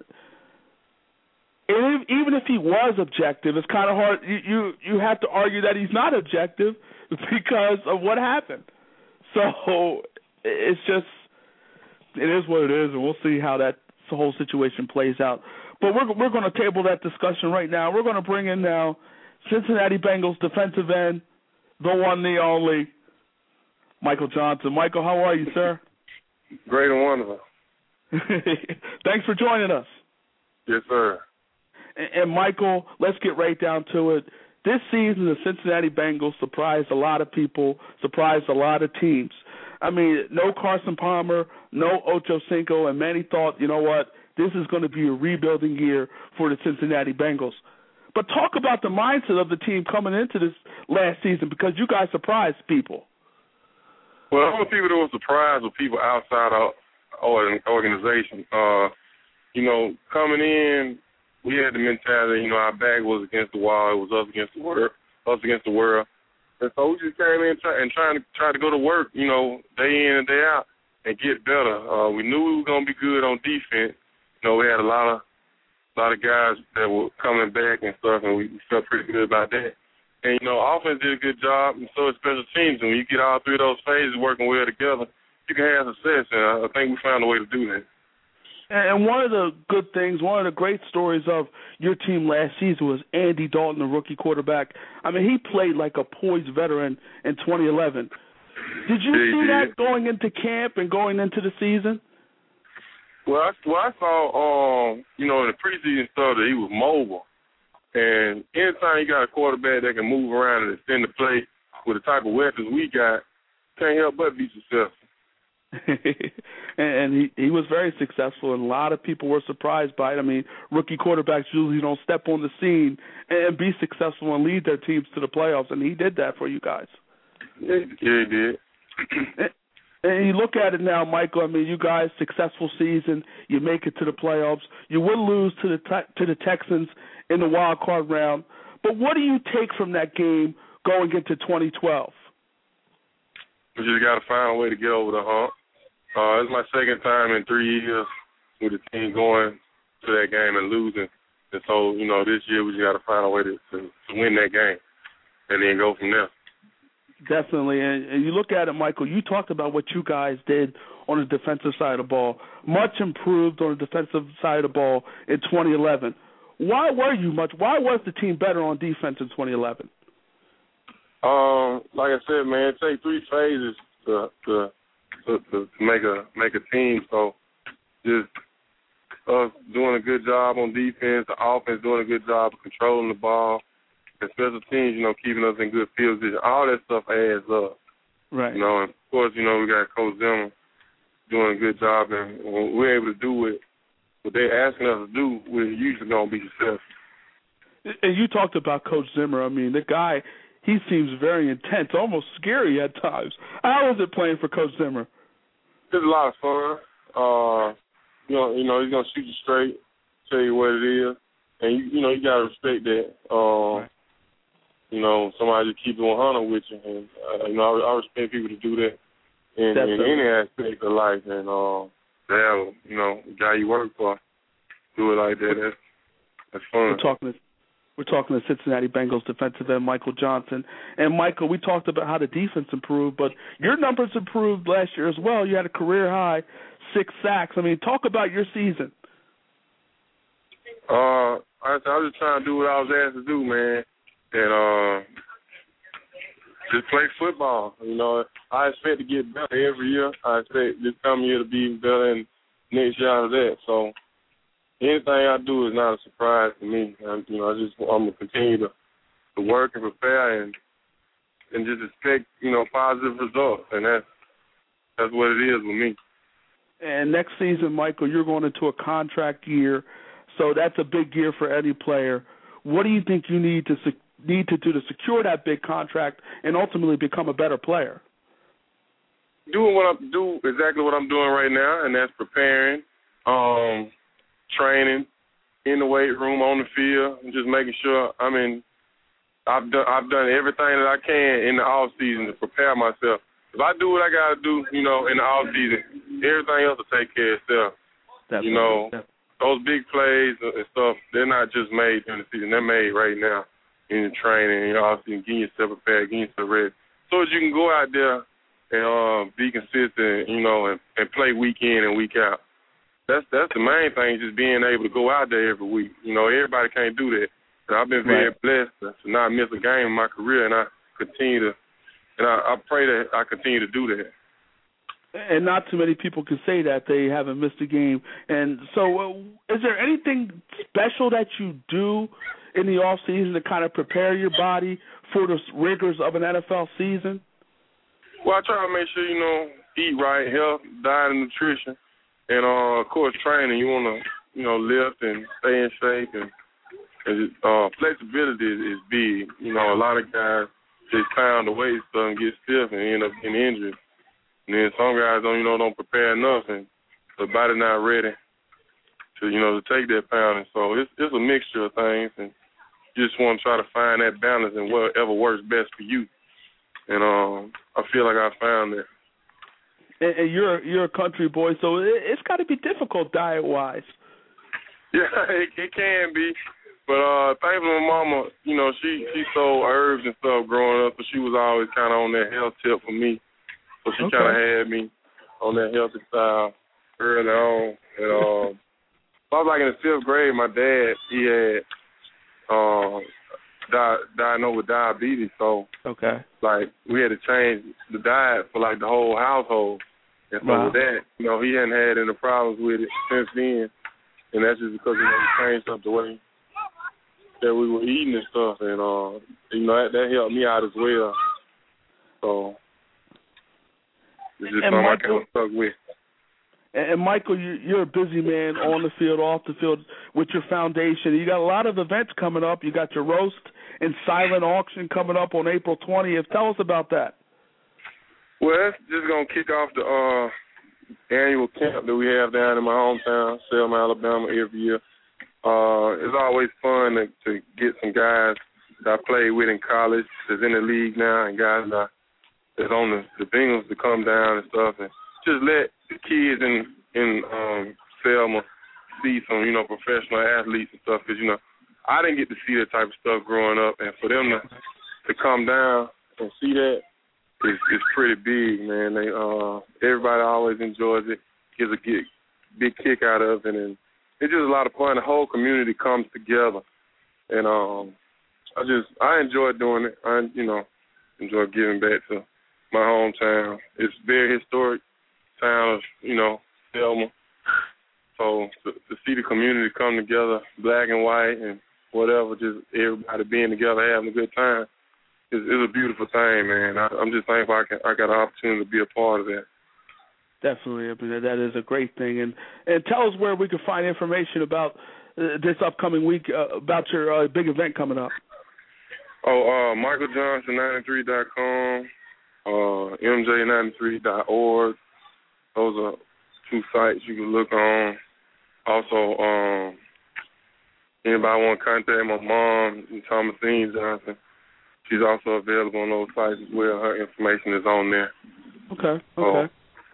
And even if he was objective, it's kind of hard. You, you you have to argue that he's not objective because of what happened. So it's just, it is what it is, and we'll see how that whole situation plays out. But we're we're going to table that discussion right now. We're going to bring in now Cincinnati Bengals defensive end, the one, the only, Michael Johnson. Michael, how are you, sir? Great and wonderful. Thanks for joining us. Yes, sir. And, Michael, let's get right down to it. This season, the Cincinnati Bengals surprised a lot of people, surprised a lot of teams. I mean, no Carson Palmer, no Ocho Cinco, and many thought, you know what, this is going to be a rebuilding year for the Cincinnati Bengals. But talk about the mindset of the team coming into this last season, because you guys surprised people. Well, some people that were surprised were people outside our organization. Uh, you know, coming in, we had the mentality, you know, our back was against the wall. It was us against the world, us against the world. And so we just came in try, and trying to try to go to work, you know, day in and day out and get better. Uh, we knew we were going to be good on defense. You know, we had a lot of a lot of guys that were coming back and stuff, and we felt pretty good about that. And, you know, offense did a good job, and so did special teams. And when you get all three of those phases working well together, you can have success. And I think we found a way to do that. And one of the good things, one of the great stories of your team last season was Andy Dalton, the rookie quarterback. I mean, he played like a poised veteran in twenty eleven. Did you yeah, see did. that going into camp and going into the season? Well, I, well, I saw, um, you know, in the preseason stuff that he was mobile. And anytime you got a quarterback that can move around and extend the play with the type of weapons we got, can't help but be successful. and he, he was very successful, and a lot of people were surprised by it. I mean, rookie quarterbacks usually don't step on the scene and be successful and lead their teams to the playoffs, and he did that for you guys. Yeah, he did. and, and you look at it now, Michael, I mean, you guys, successful season, you make it to the playoffs. You would lose to the te- to the Texans in the wild card round, but what do you take from that game going into twenty twelve? We just got to find a way to get over the hump. Uh, it's my second time in three years with the team going to that game and losing. And so, you know, this year we just got to find a way to, to, to win that game and then go from there. Definitely. And, and you look at it, Michael, you talked about what you guys did on the defensive side of the ball. Much improved on the defensive side of the ball in twenty eleven. Why were you much? Why was the team better on defense in twenty eleven? Um, like I said, man, it takes three phases to to to, to make a make a team. So just us doing a good job on defense, the offense doing a good job of controlling the ball, and special teams, you know, keeping us in good field position. All that stuff adds up. Right. You know, and of course, you know, we got Coach Zimmer doing a good job, and when we're able to do it, what they're asking us to do, we're usually going to be successful. And you talked about Coach Zimmer. I mean, the guy, he seems very intense, almost scary at times. How was it playing for Coach Zimmer? It's a lot of fun. Uh, you know, you know, he's gonna shoot you straight, tell you what it is, and you, you know, you gotta respect that. Um, right. You know, somebody just keep it one hundred with you, and uh, you know, I, I respect people to do that in, in any aspect of life, and uh, to have, you know, the guy you work for do it like that. That's that's fun. We're talking to, we're talking to Cincinnati Bengals defensive end Michael Johnson, and Michael, we talked about how the defense improved, but your numbers improved last year as well. You had a career high six sacks. I mean, talk about your season. Uh, I, I was just trying to do what I was asked to do, man. And uh, just play football. You know, I expect to get better every year. I expect this coming year to be even better, and next year out of that. So anything I do is not a surprise to me. I, you know, I just I'm gonna continue to, to work and prepare, and and just expect, you know, positive results, and that's that's what it is with me. And next season, Michael, you're going into a contract year, so that's a big year for any player. What do you think you need to need to do to secure that big contract and ultimately become a better player? Doing what I do exactly what I'm doing right now, and that's preparing, um, training in the weight room, on the field, and just making sure I'm in. I've done I've done everything that I can in the off season to prepare myself. If I do what I got to do, you know, in the off season, everything else will take care of itself. Definitely. You know, Definitely. Those big plays and stuff, they're not just made during the season. They're made right now in the training, you know, obviously getting yourself prepared, getting yourself ready. So as you can go out there and uh, be consistent, you know, and, and play week in and week out. That's that's the main thing, just being able to go out there every week. You know, everybody can't do that. And I've been very right. blessed to not miss a game in my career, and I continue to, and I, I pray that I continue to do that. And not too many people can say that they haven't missed a game. And so uh, is there anything special that you do in the off season to kind of prepare your body for the rigors of an N F L season? Well, I try to make sure, you know, eat right, health, diet, and nutrition. And, uh, of course, training. You want to, you know, lift and stay in shape. And, and uh, flexibility is, is big. You know, a lot of guys just pound the weight stuff and get stiff and end up getting injured. And then some guys don't, you know, don't prepare enough, and the body not ready to, you know, to take that pounding. So it's it's a mixture of things, and you just want to try to find that balance and whatever works best for you. And um, I feel like I found that. And, and you're you're a country boy, so it, it's got to be difficult diet wise. Yeah, it, it can be, but uh, thankfully my mama, you know, she she sold herbs and stuff growing up, so she was always kind of on that health tip for me. So she okay. kind of had me on that healthy style early on. And um, I was like in the fifth grade. My dad, he had uh, di- diagnosed with diabetes. So okay, like we had to change the diet for like the whole household. And so wow. with that, you know, he hadn't had any problems with it since then. And that's just because, you know, we changed up the way that we were eating and stuff. And, uh, you know, that, that helped me out as well. So it's just and something Michael, I kind of stuck with. And, Michael, you, you're a busy man on the field, off the field with your foundation. You got a lot of events coming up. You got your roast and silent auction coming up on April twentieth. Tell us about that. Well, that's just going to kick off the uh, annual camp that we have down in my hometown, Selma, Alabama, every year. Uh, it's always fun to, to get some guys that I played with in college that's in the league now, and guys that that's on the, the Bengals to come down and stuff, and just let the kids in in um, Selma see some, you know, professional athletes and stuff. Because, you know, I didn't get to see that type of stuff growing up, and for them to to come down and see that is is pretty big, man. They uh, everybody always enjoys it, gives a big big kick out of it, and it's just a lot of fun. The whole community comes together, and um, I just I enjoy doing it. I you know enjoy giving back to my hometown. It's a very historic town of, you know, Selma. So to, to see the community come together, black and white and whatever, just everybody being together, having a good time, is is a beautiful thing, man. I, I'm just thankful I, can, I got an opportunity to be a part of that. Definitely. I mean, that is a great thing. And, and tell us where we can find information about uh, this upcoming week, uh, about your uh, big event coming up. Oh, uh, Michael Johnson ninety-three dot com. Uh, M J ninety-three dot org. Those are two sites you can look on. Also, um, anybody want to contact my mom, Thomasine Johnson, she's also available on those sites as well. Her information is on there. Okay, okay.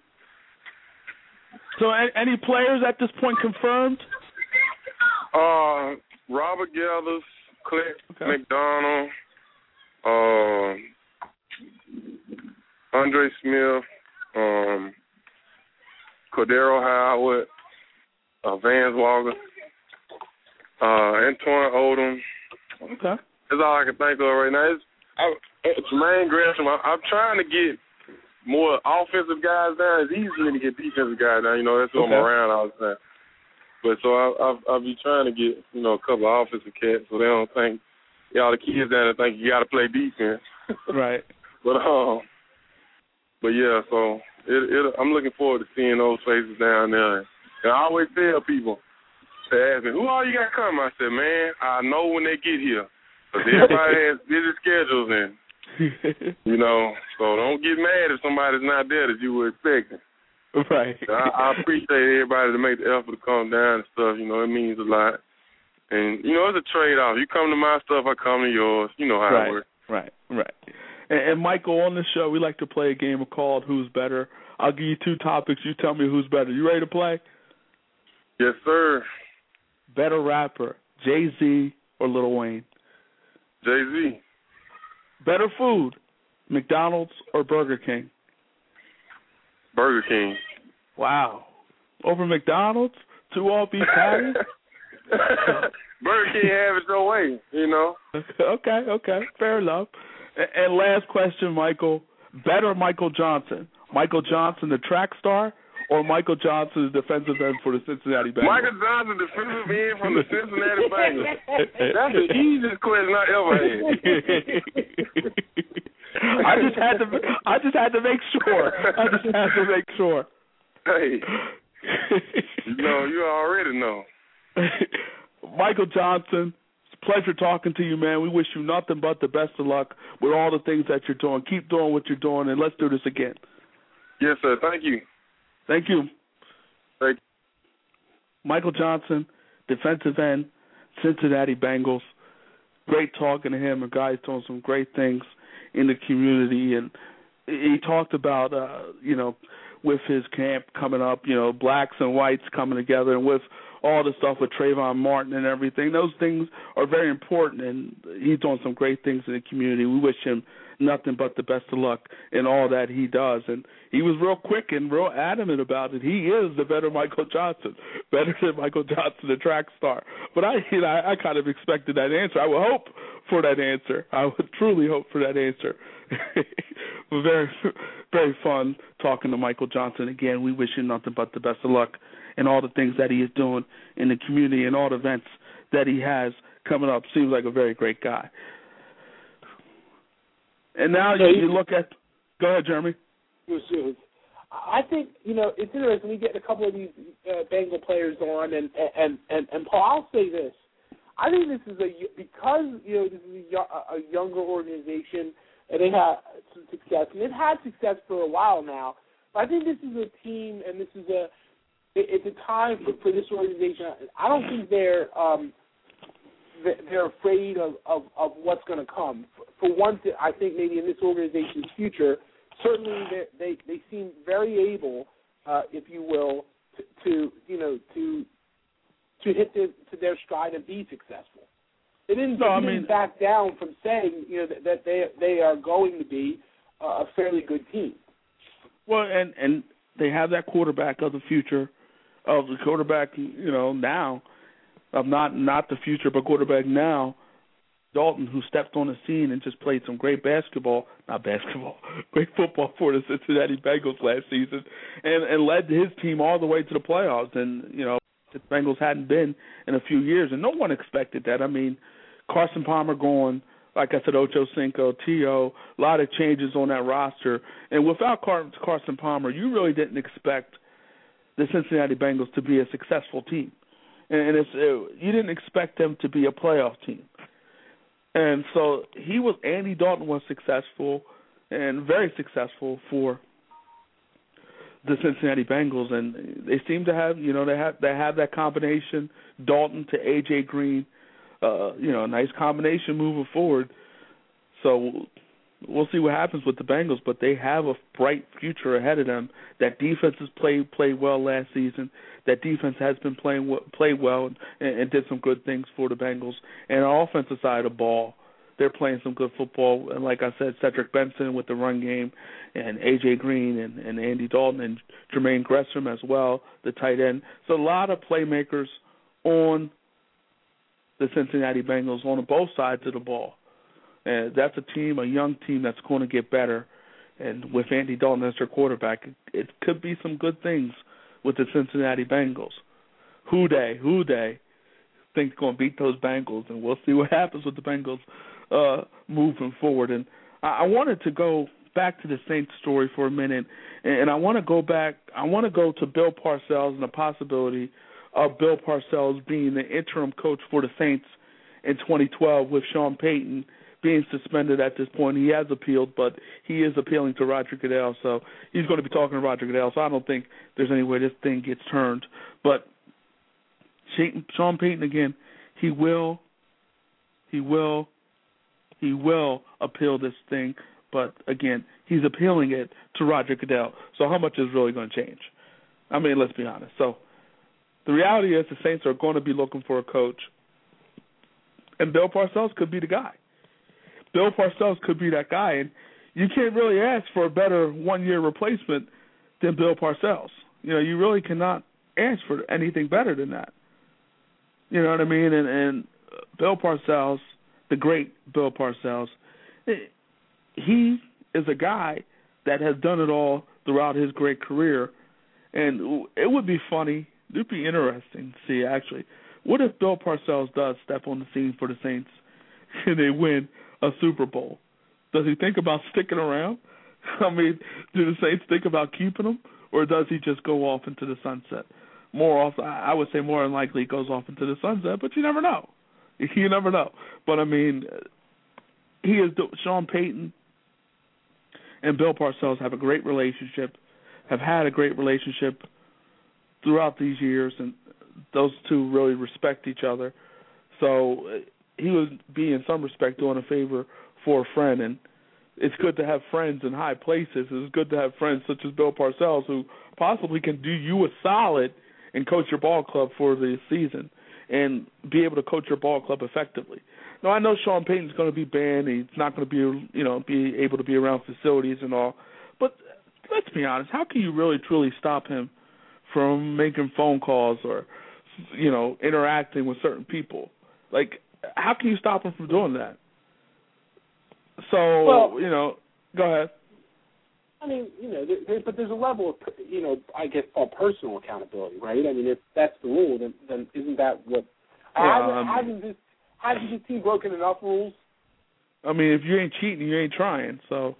So, so any players at this point confirmed? Uh, Robert Gelders, Clint okay. McDonald, uh, Andre Smith, um, Cordero Howard, uh, Vance Walker, uh, Antoine Odom. Okay. That's all I can think of right now. It's, I, it's Jermaine Gresham. I, I'm trying to get more offensive guys down. It's easy for me to get defensive guys down. You know, that's what okay. I'm around all the time. But so I, I, I'll be trying to get, you know, a couple of offensive cats so they don't think, y'all the kids down there think you got to play defense. Right. But, um, but yeah, so it, it, I'm looking forward to seeing those faces down there. And I always tell people, they ask me, who all you got coming? I said, man, I know when they get here. Because everybody has busy schedules, and, you know, so don't get mad if somebody's not there that you were expecting. Right. I, I appreciate everybody to make the effort to come down and stuff. You know, it means a lot. And, you know, it's a trade-off. You come to my stuff, I come to yours. You know how right, it works. Right, right. And, and, Michael, on this show, we like to play a game called Who's Better. I'll give you two topics. You tell me who's better. You ready to play? Yes, sir. Better rapper, Jay-Z or Lil Wayne? Jay-Z. Better food, McDonald's or Burger King? Burger King. Wow. Over McDonald's? Two all-beef patties? Burger King have its own way, you know. Okay, okay. Fair enough. And last question, Michael. Better Michael Johnson? Michael Johnson, the track star, or Michael Johnson, the defensive end for the Cincinnati Bengals? Michael Johnson, defensive end from the Cincinnati Bengals. That's the easiest question I ever had. I just had to. I just had to make sure. I just had to make sure. Hey, you know, you already know. Michael Johnson, it's a pleasure talking to you, man. We wish you nothing but the best of luck with all the things that you're doing. Keep doing what you're doing, and let's do this again. Yes, sir. Thank you. Thank you. Thank you. Michael Johnson, defensive end, Cincinnati Bengals. Great talking to him. A guy's doing some great things in the community, and he talked about, uh, you know, with his camp coming up, you know, blacks and whites coming together, and with all the stuff with Trayvon Martin and everything. Those things are very important, and he's doing some great things in the community. We wish him nothing but the best of luck in all that he does. And he was real quick and real adamant about it. He is the better Michael Johnson, better than Michael Johnson, the track star. But I, you know, I, I kind of expected that answer. I would hope for that answer. I would truly hope for that answer. Very, very fun talking to Michael Johnson. Again, we wish him nothing but the best of luck in all the things that he is doing in the community and all the events that he has coming up. Seems like a very great guy. And now you, you look at – go ahead, Jeremy. I think, you know, it's interesting. We get a couple of these uh, Bengal players on, and, and, and, and Paul, I'll say this. I think this is a – because, you know, this is a, a younger organization and they had some success, and they've had success for a while now, but I think this is a team and this is a – it's a time for, for this organization. I don't think they're um, – they're afraid of, of, of what's going to come. For one, I think maybe in this organization's future, certainly they they seem very able, uh, if you will, to, to you know to to hit their, to their stride and be successful. They didn't, no, they I didn't mean, back down from saying you know that, that they they are going to be uh, a fairly good team. Well, and and they have that quarterback of the future, of the quarterback you know now. Of not not the future, but quarterback now, Dalton, who stepped on the scene and just played some great basketball, not basketball, great football for the Cincinnati Bengals last season, and, and led his team all the way to the playoffs. And, you know, the Bengals hadn't been in a few years, and no one expected that. I mean, Carson Palmer going, like I said, Ocho Cinco, T O, a lot of changes on that roster. And without Carson Palmer, you really didn't expect the Cincinnati Bengals to be a successful team. And it's, it, you didn't expect them to be a playoff team. And so he was, Andy Dalton was successful and very successful for the Cincinnati Bengals, and they seem to have, you know, they have they have that combination, Dalton to A J Green, uh, you know, a nice combination moving forward. So we'll see what happens with the Bengals, but they have a bright future ahead of them. That defense has played played well last season. That defense has been playing played well and, and did some good things for the Bengals. And on the offensive side of the ball, they're playing some good football. And like I said, Cedric Benson with the run game, and A J Green and, and Andy Dalton and Jermaine Gresham as well, the tight end. So a lot of playmakers on the Cincinnati Bengals on both sides of the ball. And that's a team, a young team that's going to get better. And with Andy Dalton as their quarterback, it, it could be some good things with the Cincinnati Bengals. Who they, who they think going to beat those Bengals, and we'll see what happens with the Bengals uh, moving forward. And I, I wanted to go back to the Saints story for a minute, and, and I want to go back. I want to go to Bill Parcells and the possibility of Bill Parcells being the interim coach for the Saints in twenty twelve with Sean Payton being suspended at this point. He has appealed, but he is appealing to Roger Goodell, so he's going to be talking to Roger Goodell, so I don't think there's any way this thing gets turned. But Sean Payton, again, he will, he will, he will appeal this thing, but, again, he's appealing it to Roger Goodell, so how much is really going to change? I mean, let's be honest. So the reality is the Saints are going to be looking for a coach, and Bill Parcells could be the guy. Bill Parcells could be that guy, and you can't really ask for a better one-year replacement than Bill Parcells. You know, you really cannot ask for anything better than that. You know what I mean? And, and Bill Parcells, the great Bill Parcells, he is a guy that has done it all throughout his great career, and it would be funny, it would be interesting to see, actually, what if Bill Parcells does step on the scene for the Saints and they win a Super Bowl? Does he think about sticking around? I mean, do the Saints think about keeping him, or does he just go off into the sunset? More often, I would say more than likely he goes off into the sunset, but you never know. You never know. But, I mean, he is Sean Payton and Bill Parcells have a great relationship, have had a great relationship throughout these years, and those two really respect each other. So he would be, in some respect, doing a favor for a friend, and it's good to have friends in high places. It's good to have friends such as Bill Parcells who possibly can do you a solid and coach your ball club for the season and be able to coach your ball club effectively. Now, I know Sean Payton's going to be banned. He's not going to be, you know, be able to be around facilities and all. But let's be honest, how can you really, truly stop him from making phone calls or, you know, interacting with certain people? Like, how can you stop him from doing that? So, well, you know, go ahead. I mean, you know, there, there, but there's a level of, you know, I guess, called personal accountability, right? I mean, if that's the rule, then, then isn't that what? Yeah, hasn't, um, hasn't this hasn't this team broken enough rules? I mean, if you ain't cheating, you ain't trying. So,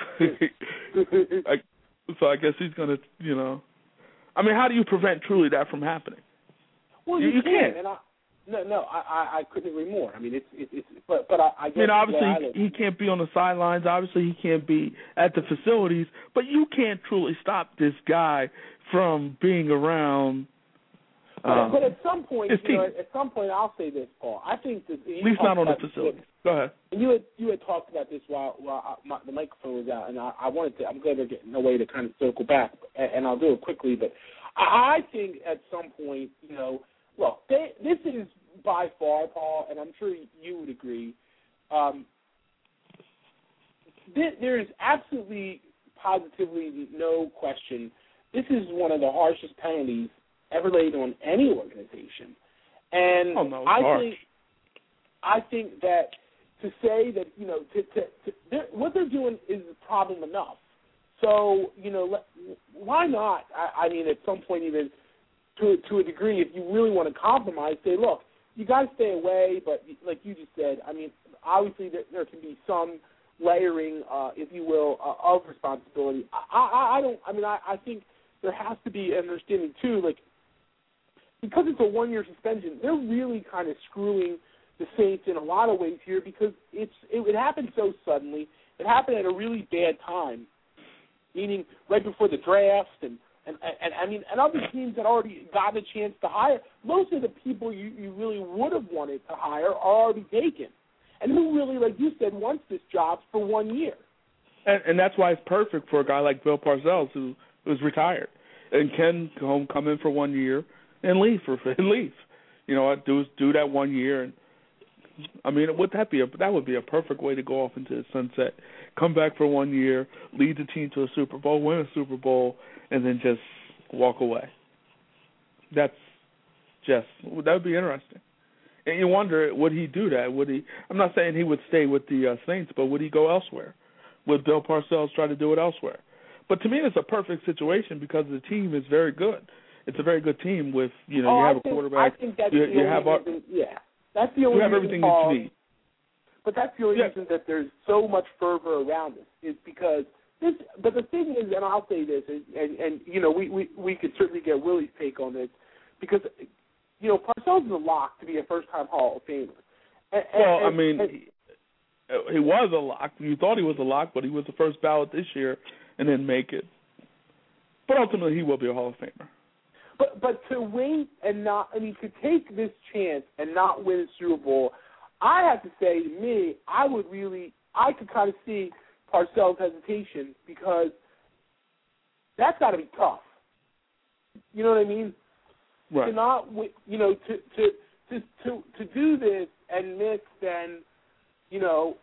I, so I guess he's gonna, you know, I mean, how do you prevent truly that from happening? Well, you, you, you can, can't. and I, no, no, I, I, I couldn't agree more. I mean, it's, it's, it's but, but I, I guess. I mean, obviously yeah, I he, he can't be on the sidelines. Obviously he can't be at the facilities. But you can't truly stop this guy from being around. But, um, but at some point, you know, team. at some point, I'll say this, Paul. I think that at least not on the facilities. Go ahead. And you had you had talked about this while while I, my, the microphone was out, and I, I wanted to. I'm glad they're getting a way to kind of circle back, and, and I'll do it quickly. But I, I think at some point, you know, look, they, this is by far, Paul, and I'm sure you would agree. Um, th- there is absolutely, positively no question. This is one of the harshest penalties ever laid on any organization, and oh, no, I harsh. think. I think that to say that, you know, to, to, to they're, what they're doing is a problem enough. So, you know, let, why not? I, I mean, at some point, even to to a degree, if you really want to compromise, say, look, you guys stay away, but like you just said, I mean, obviously there, there can be some layering, uh, if you will, uh, of responsibility. I, I, I don't. I mean, I, I think there has to be an understanding too, like because it's a one-year suspension, they're really kind of screwing the Saints in a lot of ways here because it's it, it happened so suddenly. It happened at a really bad time, meaning right before the draft and And, and I mean, and other teams that already got a chance to hire, most of the people you, you really would have wanted to hire are already taken. And who really, like you said, wants this job for one year? And, and that's why it's perfect for a guy like Bill Parcells, who who's retired and can come come in for one year and leave for and leave. You know, do do that one year, and I mean, would that be a that would be a perfect way to go off into the sunset? Come back for one year, lead the team to a Super Bowl, win a Super Bowl, and then just walk away. That's just that would be interesting. And you wonder, would he do that? Would he? I'm not saying he would stay with the uh, Saints, but would he go elsewhere? Would Bill Parcells try to do it elsewhere? But to me, it's a perfect situation because the team is very good. It's a very good team with, you know, oh, you have I a think, quarterback. I think that's you, the you only have reason, yeah, that's the only you have reason, everything Paul, you need. But that's the only yeah. reason that there's so much fervor around this is because this. But the thing is, and I'll say this, and, and, and you know, we, we, we could certainly get Willie's take on this because, you know, Parcells is a lock to be a first-time Hall of Famer. And, well, and, I mean, and, he, he was a lock. You thought he was a lock, but he was the first ballot this year and didn't make it. But ultimately, he will be a Hall of Famer. But but to wait and not, I mean, to take this chance and not win a Super Bowl, I have to say, to me, I would really, I could kind of see Parcells' hesitation because that's got to be tough. You know what I mean? Right. To not, you know, to to to to, to do this and miss then, you know,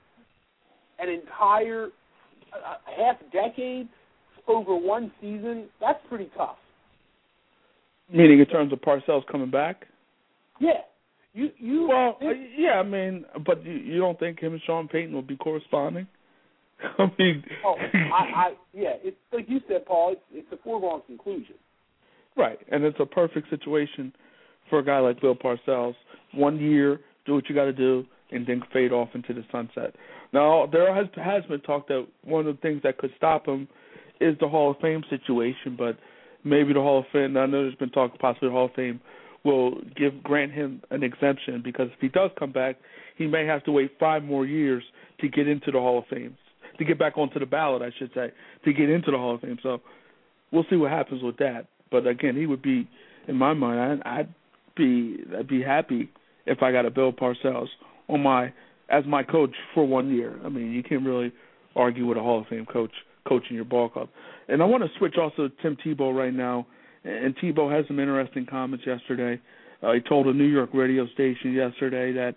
an entire uh, half decade over one season, that's pretty tough. Meaning in terms of Parcells coming back? Yeah. You, you well, think, uh, yeah, I mean, but you, you don't think him and Sean Payton will be corresponding? I mean, oh, I, I, yeah, it's like you said, Paul. It's, it's a foregone conclusion. Right, and it's a perfect situation for a guy like Bill Parcells. One year, do what you got to do, and then fade off into the sunset. Now, there has has been talk that one of the things that could stop him is the Hall of Fame situation, but maybe the Hall of Fame. I know there's been talk possibly the Hall of Fame will give grant him an exemption because if he does come back, he may have to wait five more years to get into the Hall of Fame, to get back onto the ballot, I should say, to get into the Hall of Fame. So we'll see what happens with that. But again, he would be, in my mind, I'd, I'd be, I'd be happy if I got a Bill Parcells on my as my coach for one year. I mean, you can't really argue with a Hall of Fame coach coaching your ball club. And I want to switch also to Tim Tebow right now. And Tebow had some interesting comments yesterday. Uh, he told a New York radio station yesterday that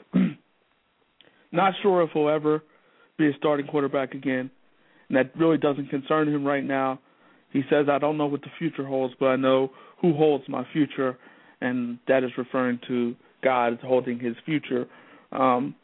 not sure if he'll ever be a starting quarterback again. And that really doesn't concern him right now. He says, I don't know what the future holds, but I know who holds my future, and that is referring to God holding his future. Um,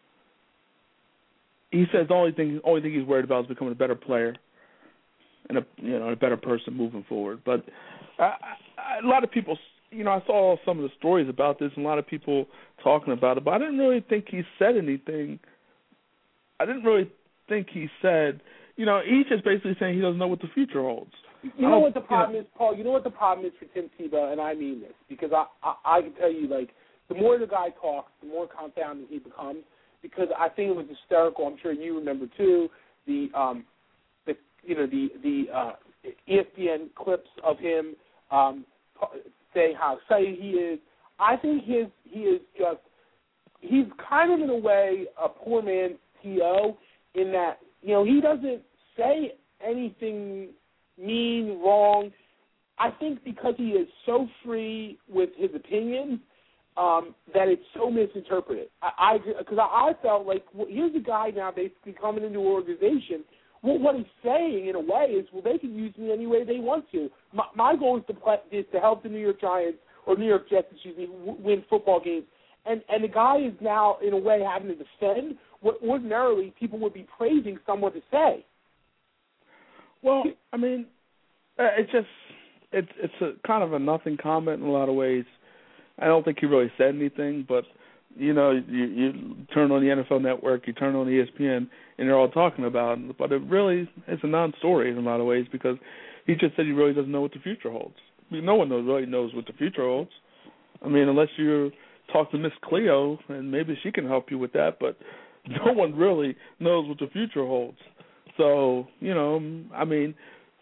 he says the only thing, only thing he's worried about is becoming a better player and a you know a better person moving forward. But I, I, a lot of people, you know, I saw some of the stories about this, and a lot of people talking about it. But I didn't really think he said anything. I didn't really think he said, you know, he's just basically saying he doesn't know what the future holds. You know what the problem you know, is, Paul? You know what the problem is for Tim Tebow, and I mean this because I, I I can tell you, like, the more the guy talks, the more confounded he becomes. Because I think it was hysterical. I'm sure you remember too the um, the you know the the uh, E S P N clips of him um, saying how excited he is. I think his he is just he's kind of in a way a poor man's T O in that you know he doesn't say anything mean, wrong. I think because he is so free with his opinions. Um, that it's so misinterpreted. I because I, I, I felt like well, here's a guy now basically coming into an organization. Well, what he's saying in a way is, well, they can use me any way they want to. My, my goal is to play, is to help the New York Giants or New York Jets, excuse me, w- win football games. And and the guy is now in a way having to defend what ordinarily people would be praising someone to say. Well, I mean, it's just it's it's a kind of a nothing comment in a lot of ways. I don't think he really said anything, but, you know, you, you turn on the N F L Network, you turn on E S P N, and they're all talking about it. But it really is a non-story in a lot of ways because he just said he really doesn't know what the future holds. I mean, no one knows, really knows what the future holds. I mean, unless you talk to Miss Cleo, and maybe she can help you with that, but no one really knows what the future holds. So, you know, I mean,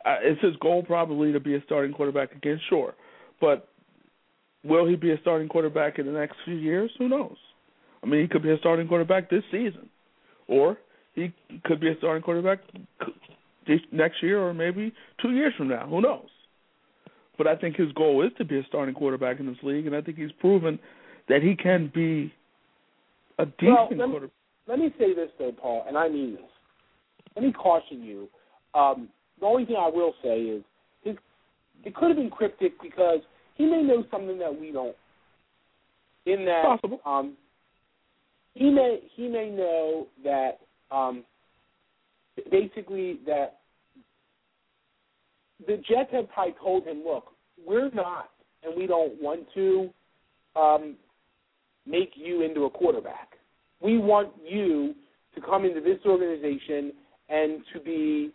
Uh, is his goal probably to be a starting quarterback again? Sure. But will he be a starting quarterback in the next few years? Who knows? I mean, he could be a starting quarterback this season. Or he could be a starting quarterback next year or maybe two years from now. Who knows? But I think his goal is to be a starting quarterback in this league, and I think he's proven that he can be a decent well, let me, quarterback. Let me say this, though, Paul, and I mean this. Let me caution you. Um, the only thing I will say is his, it could have been cryptic because he may know something that we don't. In that, Possible. Um, he may he may know that um, basically that the Jets have probably told him, look, we're not, and we don't want to um, make you into a quarterback. We want you to come into this organization and to be,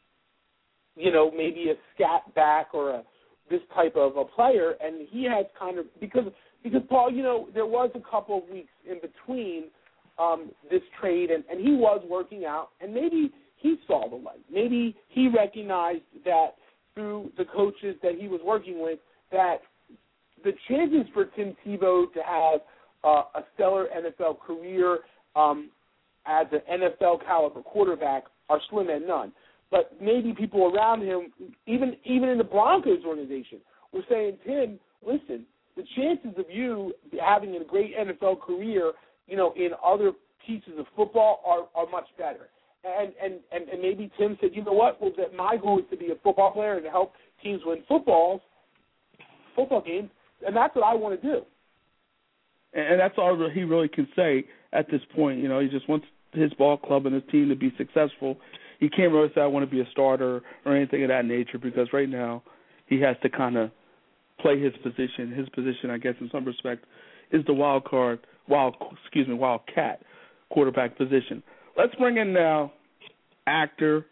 you know, maybe a scat back or a this type of a player. And he has kind of because because Paul, you know, there was a couple of weeks in between um, this trade, and, and he was working out, and maybe he saw the light. Maybe he recognized that through the coaches that he was working with that the chances for Tim Tebow to have uh, a stellar N F L career um, as an N F L caliber quarterback are slim and none. But maybe people around him, even even in the Broncos organization, were saying, Tim, listen, the chances of you having a great N F L career, you know, in other pieces of football are, are much better. And, and, and, and maybe Tim said, you know what, well, that my goal is to be a football player and to help teams win footballs, football games, and that's what I want to do. And that's all he really can say at this point. You know, he just wants his ball club and his team to be successful. He can't really say I want to be a starter or anything of that nature because right now he has to kind of play his position. His position, I guess, in some respect, is the wild card, wild, excuse me, wild cat quarterback position. Let's bring in now actor,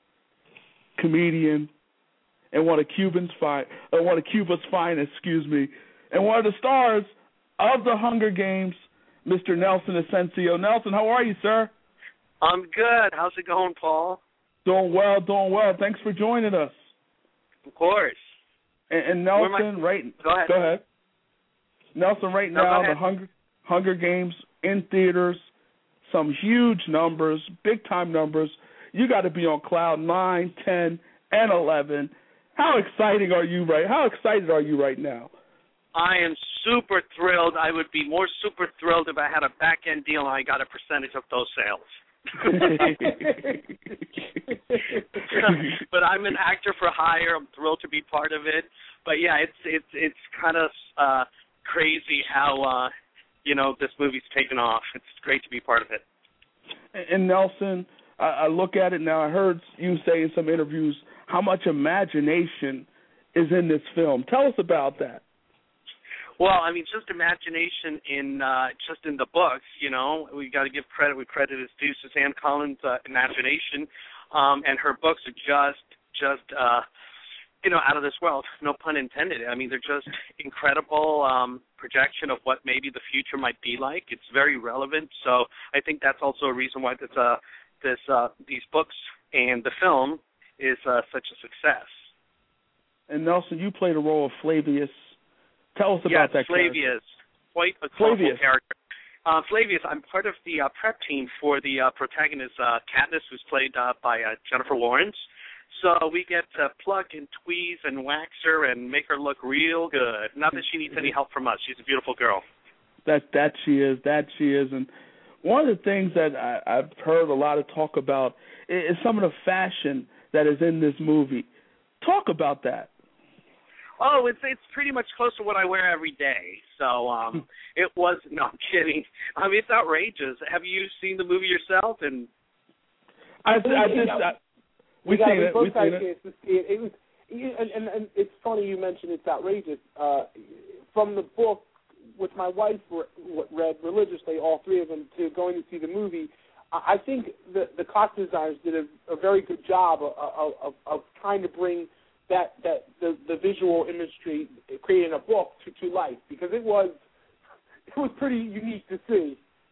comedian, and one of Cuban's fine, uh, one of Cuba's finest, excuse me, and one of the stars of the Hunger Games, Mister Nelson Asensio. Nelson, how are you, sir? I'm good. How's it going, Paul? Doing well, doing well. Thanks for joining us. Of course. And, and Nelson, right? Go ahead. Go ahead. Nelson, right no, now, the Hunger Hunger Games in theaters, some huge numbers, big time numbers. You got to be on cloud nine, ten, and eleven. How exciting are you right? How excited are you right now? I am super thrilled. I would be more super thrilled if I had a back end deal and I got a percentage of those sales. But I'm an actor for hire. I'm thrilled to be part of it. But yeah, it's it's it's kind of uh, crazy how uh, you know this movie's taken off. It's great to be part of it. And Nelson, I, I look at it now. I heard you say in some interviews how much imagination is in this film. Tell us about that. Well, I mean, just imagination in uh, just in the books, you know. We got to give credit where credit is due. Suzanne Collins' uh, imagination, um, and her books are just, just, uh, you know, out of this world. No pun intended. I mean, they're just incredible um, projection of what maybe the future might be like. It's very relevant. So I think that's also a reason why this, uh, this, uh, these books and the film is uh, such a success. And Nelson, you played a role of Flavius. Tell us about yes, that Flavius. character. Quite a Flavius. colorful character. Uh, Flavius, I'm part of the uh, prep team for the uh, protagonist, uh, Katniss, who's played uh, by uh, Jennifer Lawrence. So we get to pluck and tweeze and wax her and make her look real good. Not that she needs any help from us. She's a beautiful girl. That that she is. That she is. And one of the things that I, I've heard a lot of talk about is some of the fashion that is in this movie. Talk about that. Oh, it's it's pretty much close to what I wear every day. So um, it was no I'm kidding. I mean, it's outrageous. Have you seen the movie yourself? And I, I just I, we've seen it. We've seen it. it. It was, and, and, and it's funny you mentioned it's outrageous. Uh, from the book, which my wife read religiously, all three of them, to going to see the movie, I think the the costume designers did a, a very good job of, of, of trying to bring that that the, the visual imagery created in a book to, to life, because it was it was pretty unique to see.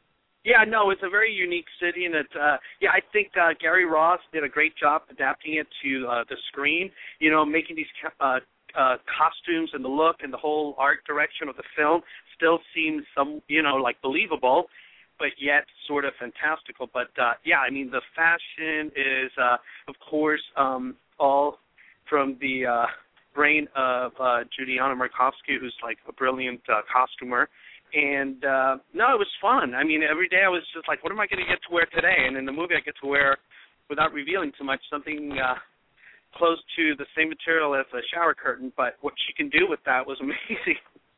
Yeah, no, it's a very unique city, and it, uh, yeah, I think uh, Gary Ross did a great job adapting it to uh, the screen. You know, making these uh, uh, costumes and the look and the whole art direction of the film still seems some, you know, like believable, but yet sort of fantastical. But uh, yeah, I mean, the fashion is, uh, of course, um, all from the uh, brain of uh, Judianna Markovsky, who's like a brilliant uh, costumer. And, uh, no, it was fun. I mean, every day I was just like, what am I going to get to wear today? And in the movie I get to wear, without revealing too much, something uh, close to the same material as a shower curtain. But what she can do with that was amazing.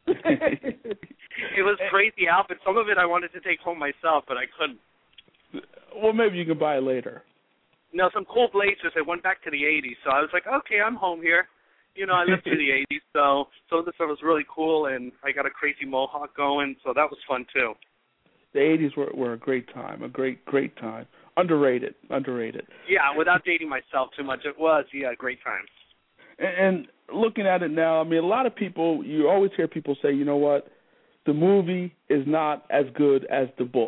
It was crazy outfit. Some of it I wanted to take home myself, but I couldn't. Well, maybe you can buy it later. No, some cool blazers. I went back to the eighties, so I was like, okay, I'm home here. You know, I lived through the eighties, so some of the stuff was really cool, and I got a crazy mohawk going, so that was fun, too. The eighties were, were a great time, a great, great time. Underrated, underrated. Yeah, without dating myself too much, it was, yeah, a great time. And, and looking at it now, I mean, a lot of people, you always hear people say, you know what, the movie is not as good as the book.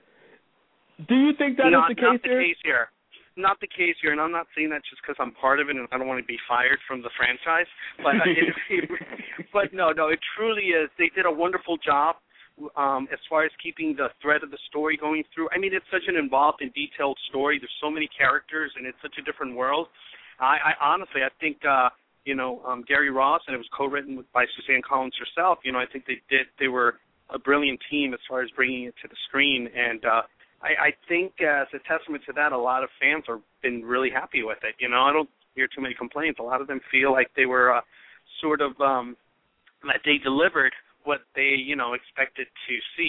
Do you think that not, is the case not the here? case here. Not the case here, and I'm not saying that just because I'm part of it and I don't want to be fired from the franchise. But uh, it, it, but no, no, it truly is. They did a wonderful job um, as far as keeping the thread of the story going through. I mean, it's such an involved and detailed story. There's so many characters, and it's such a different world. I, I honestly, I think uh, you know um, Gary Ross, and it was co-written by Suzanne Collins herself. You know, I think they did. They were a brilliant team as far as bringing it to the screen, and uh, I, I think uh, as a testament to that, a lot of fans have been really happy with it. You know, I don't hear too many complaints. A lot of them feel like they were uh, sort of um, that they delivered what they, you know, expected to see.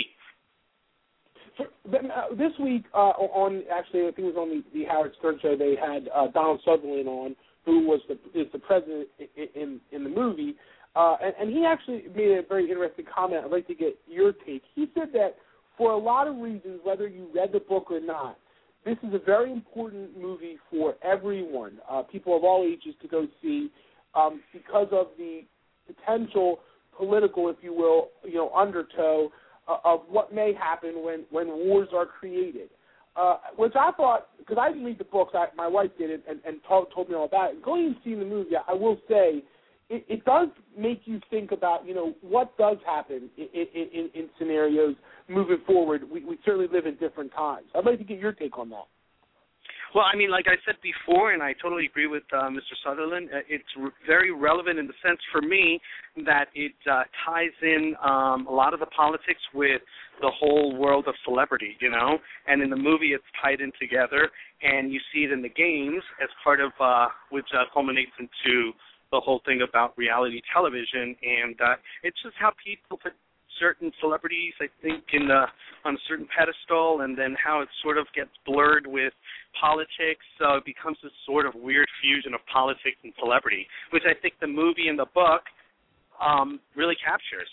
For, uh, this week uh, on actually, I think it was on the, the Howard Stern show. They had uh, Donald Sutherland on, who was the is the president in in, in the movie, uh, and, and he actually made a very interesting comment. I'd like to get your take. He said that, for a lot of reasons, whether you read the book or not, this is a very important movie for everyone, uh, people of all ages to go see, um, because of the potential political, if you will, you know, undertow uh, of what may happen when, when wars are created. Uh, which I thought, because I didn't read the books, I, my wife did it and, and told, told me all about it. Going and seeing the movie, I will say, it, it does make you think about, you know, what does happen in, in, in, in scenarios moving forward. We, we certainly live in different times. I'd like to get your take on that. Well, I mean, like I said before, and I totally agree with uh, Mister Sutherland, uh, it's re- very relevant in the sense for me that it uh, ties in um, a lot of the politics with the whole world of celebrity, you know, and in the movie it's tied in together, and you see it in the games as part of, uh, which uh, culminates into the whole thing about reality television, and uh, it's just how people put certain celebrities, I think, in the, on a certain pedestal, and then how it sort of gets blurred with politics, so it becomes this sort of weird fusion of politics and celebrity, which I think the movie and the book um, really captures.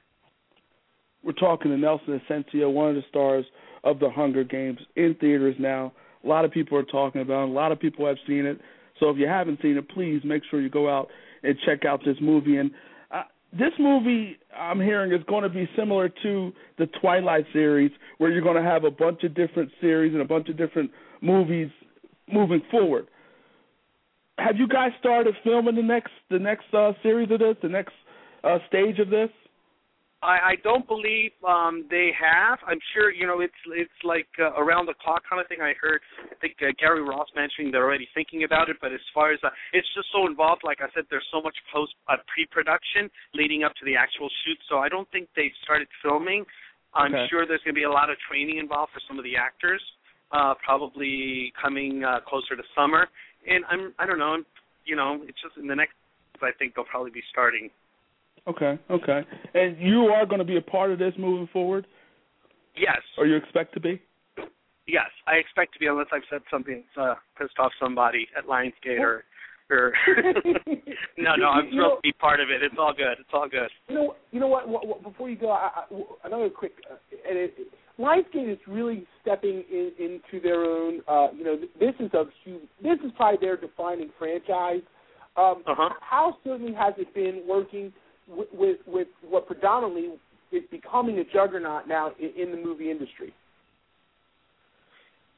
We're talking to Nelson Asensio, one of the stars of The Hunger Games, in theaters now. A lot of people are talking about it. A lot of people have seen it. So if you haven't seen it, please make sure you go out and check out this movie. And uh, this movie, I'm hearing, is going to be similar to the Twilight series, where you're going to have a bunch of different series and a bunch of different movies moving forward. Have you guys started filming the next the next uh, series of this, the next uh, stage of this? I, I don't believe um, they have. I'm sure, you know, it's it's like uh, around the clock kind of thing. I heard, I think uh, Gary Ross mentioning they're already thinking about it, but as far as, uh, it's just so involved, like I said, there's so much post uh, pre-production leading up to the actual shoot, so I don't think they've started filming. I'm okay. sure there's going to be a lot of training involved for some of the actors, uh, probably coming uh, closer to summer, and I'm, I don't know, I'm, you know, it's just in the next, I think they'll probably be starting. Okay, okay. And you are going to be a part of this moving forward? Yes. Or you expect to be? Yes, I expect to be, unless I've said something that's uh, pissed off somebody at Lionsgate or... or no, no, I'm thrilled you know, to be part of it. It's all good. It's all good. You know, you know what? what, what before you go, I, I, another quick... Uh, it, it, Lionsgate is really stepping in, into their own... Uh, you know, this is a huge... This is probably their defining franchise. Um, uh-huh. How certainly has it been working... With, with with what predominantly is becoming a juggernaut now in, in the movie industry?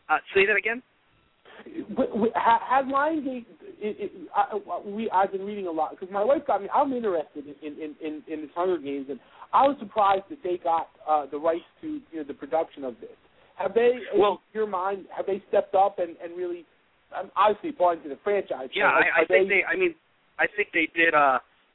Uh, say that again. Has Lionsgate? It, it, I, we I've been reading a lot because my wife got me. I'm interested in in in, in this Hunger Games, and I was surprised that they got uh, the rights to you know, the production of this. Have they, well, in your mind, have they stepped up and, and really, um, obviously, pointing to the franchise? Yeah, are, I, I are think they, they. I mean, I think they did. Uh,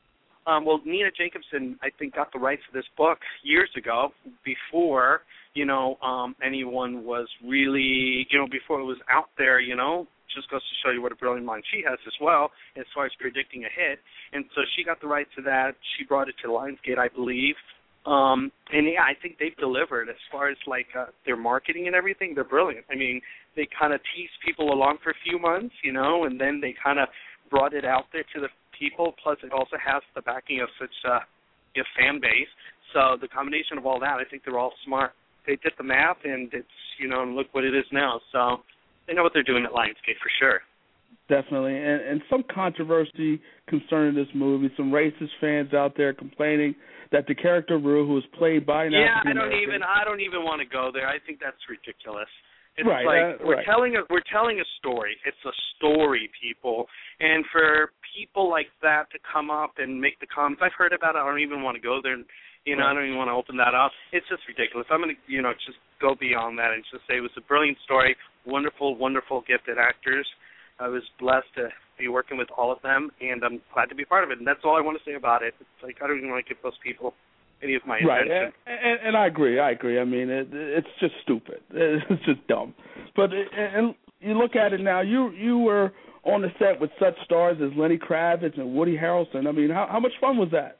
um, well, Nina Jacobson, I think, got the rights to this book years ago, before you know um, anyone was really, you know, before it was out there. You know, just goes to show you what a brilliant mind she has as well, as far as predicting a hit. And so she got the rights to that. She brought it to Lionsgate, I believe. Um, and yeah, I think they've delivered as far as like uh, their marketing and everything. They're brilliant. I mean, they kind of teased people along for a few months, you know, and then they kind of brought it out there to the people. Plus, it also has the backing of such a you know, fan base. So the combination of all that, I think they're all smart. They did the math, and it's you know, and look what it is now. So they know what they're doing at Lionsgate for sure. Definitely, and, and some controversy concerning this movie. Some racist fans out there complaining that the character Rue, who was played by an yeah, African I don't American, even I don't even want to go there. I think that's ridiculous. It's right, like uh, we're right. telling a we're telling a story. It's a story, people, and for people like that to come up and make the comments, I've heard about it. I don't even want to go there. You know, right. I don't even want to open that up. It's just ridiculous. I'm going to, you know, just go beyond that and just say it was a brilliant story. Wonderful, wonderful, gifted actors. I was blessed to be working with all of them, and I'm glad to be part of it. And that's all I want to say about it. It's like I don't even want to give those people any of my right. attention. And, and, and I agree. I agree. I mean, it, it's just stupid. It's just dumb. But it, and you look at it now. You you were on the set with such stars as Lenny Kravitz and Woody Harrelson. I mean, how how much fun was that?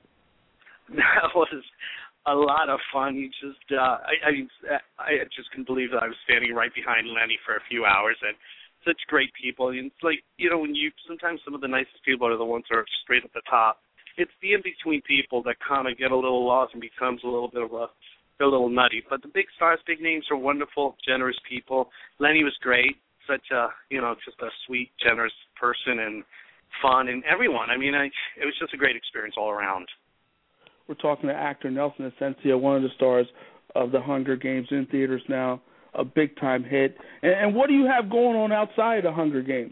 That was a lot of fun. You just, uh, I, I, I just couldn't believe that I was standing right behind Lenny for a few hours, and such great people. And it's like, you know, when you sometimes some of the nicest people are the ones who are straight at the top. It's the in-between people that kind of get a little lost and becomes a little bit of a, a little nutty. But the big stars, big names are wonderful, generous people. Lenny was great, such a, you know, just a sweet, generous person and fun, and everyone. I mean, I, it was just a great experience all around. We're talking to actor Nelson Asensio, one of the stars of the Hunger Games, in theaters now, a big-time hit. And, and what do you have going on outside of Hunger Games?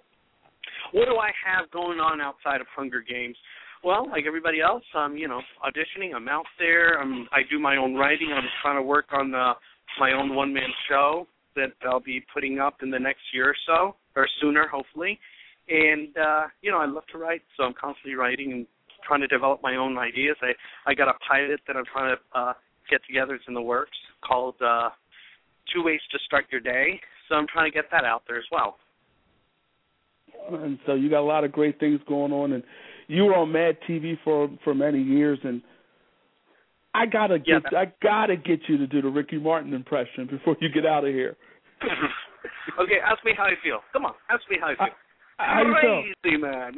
What do I have going on outside of Hunger Games? Well, like everybody else, I'm, you know, auditioning. I'm out there. I'm, I do my own writing. I'm trying to work on the, my own one-man show that I'll be putting up in the next year or so, or sooner, hopefully. And, uh, you know, I love to write, so I'm constantly writing and trying to develop my own ideas. I, I got a pilot that I'm trying to uh, get together. It's in the works called uh, Two Ways to Start Your Day. So I'm trying to get that out there as well. And so you got a lot of great things going on. And you were on Mad T V for for many years. And I gotta get yeah, I gotta get you to do the Ricky Martin impression before you get out of here. Okay, ask me how I feel. Come on, ask me how I feel. I, how Crazy, you feel? man.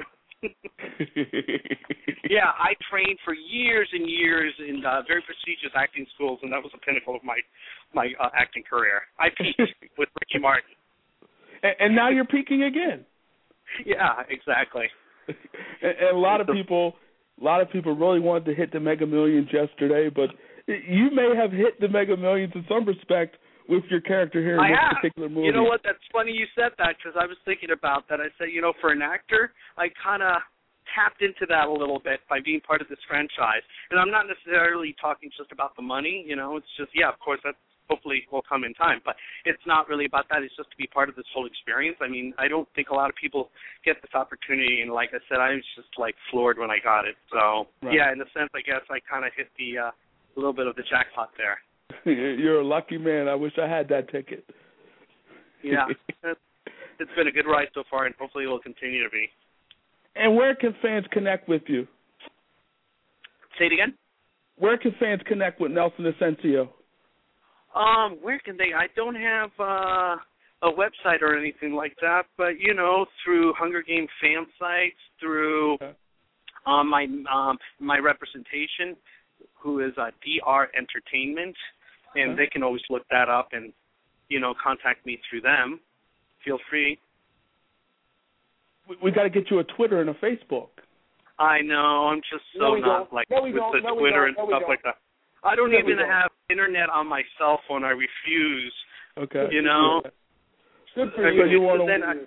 Yeah, I trained for years and years in uh, very prestigious acting schools, and that was the pinnacle of my my uh, acting career. I peaked with Ricky Martin, and, and now you're peaking again. Yeah, exactly. and, and a lot of people, a lot of people really wanted to hit the Mega Millions yesterday, but you may have hit the Mega Millions in some respect with your character here in I this have. particular movie. You know what? That's funny you said that, because I was thinking about that. I said, you know, for an actor, I kind of tapped into that a little bit by being part of this franchise. And I'm not necessarily talking just about the money. You know, it's just, yeah, of course, that hopefully will come in time. But it's not really about that. It's just to be part of this whole experience. I mean, I don't think a lot of people get this opportunity. And like I said, I was just, like, floored when I got it. So, right. Yeah, in a sense, I guess I kind of hit the uh, a little bit of the jackpot there. You're a lucky man. I wish I had that ticket. Yeah. It's been a good ride so far, and hopefully it will continue to be. And where can fans connect with you? Say it again? Where can fans connect with Nelson Asensio? Um, where can they? I don't have uh, a website or anything like that, but, you know, through Hunger Games fan sites, through okay. um, my um, my representation, who is uh, D R Entertainment, and okay. they can always look that up and, you know, contact me through them. Feel free. We, we got to get you a Twitter and a Facebook. I know. I'm just so no, not like no, with don't. the no, Twitter and no, stuff like that. I don't no, even have internet on my cell phone. I refuse. Okay. You know? Good for I you. mean, you want then I,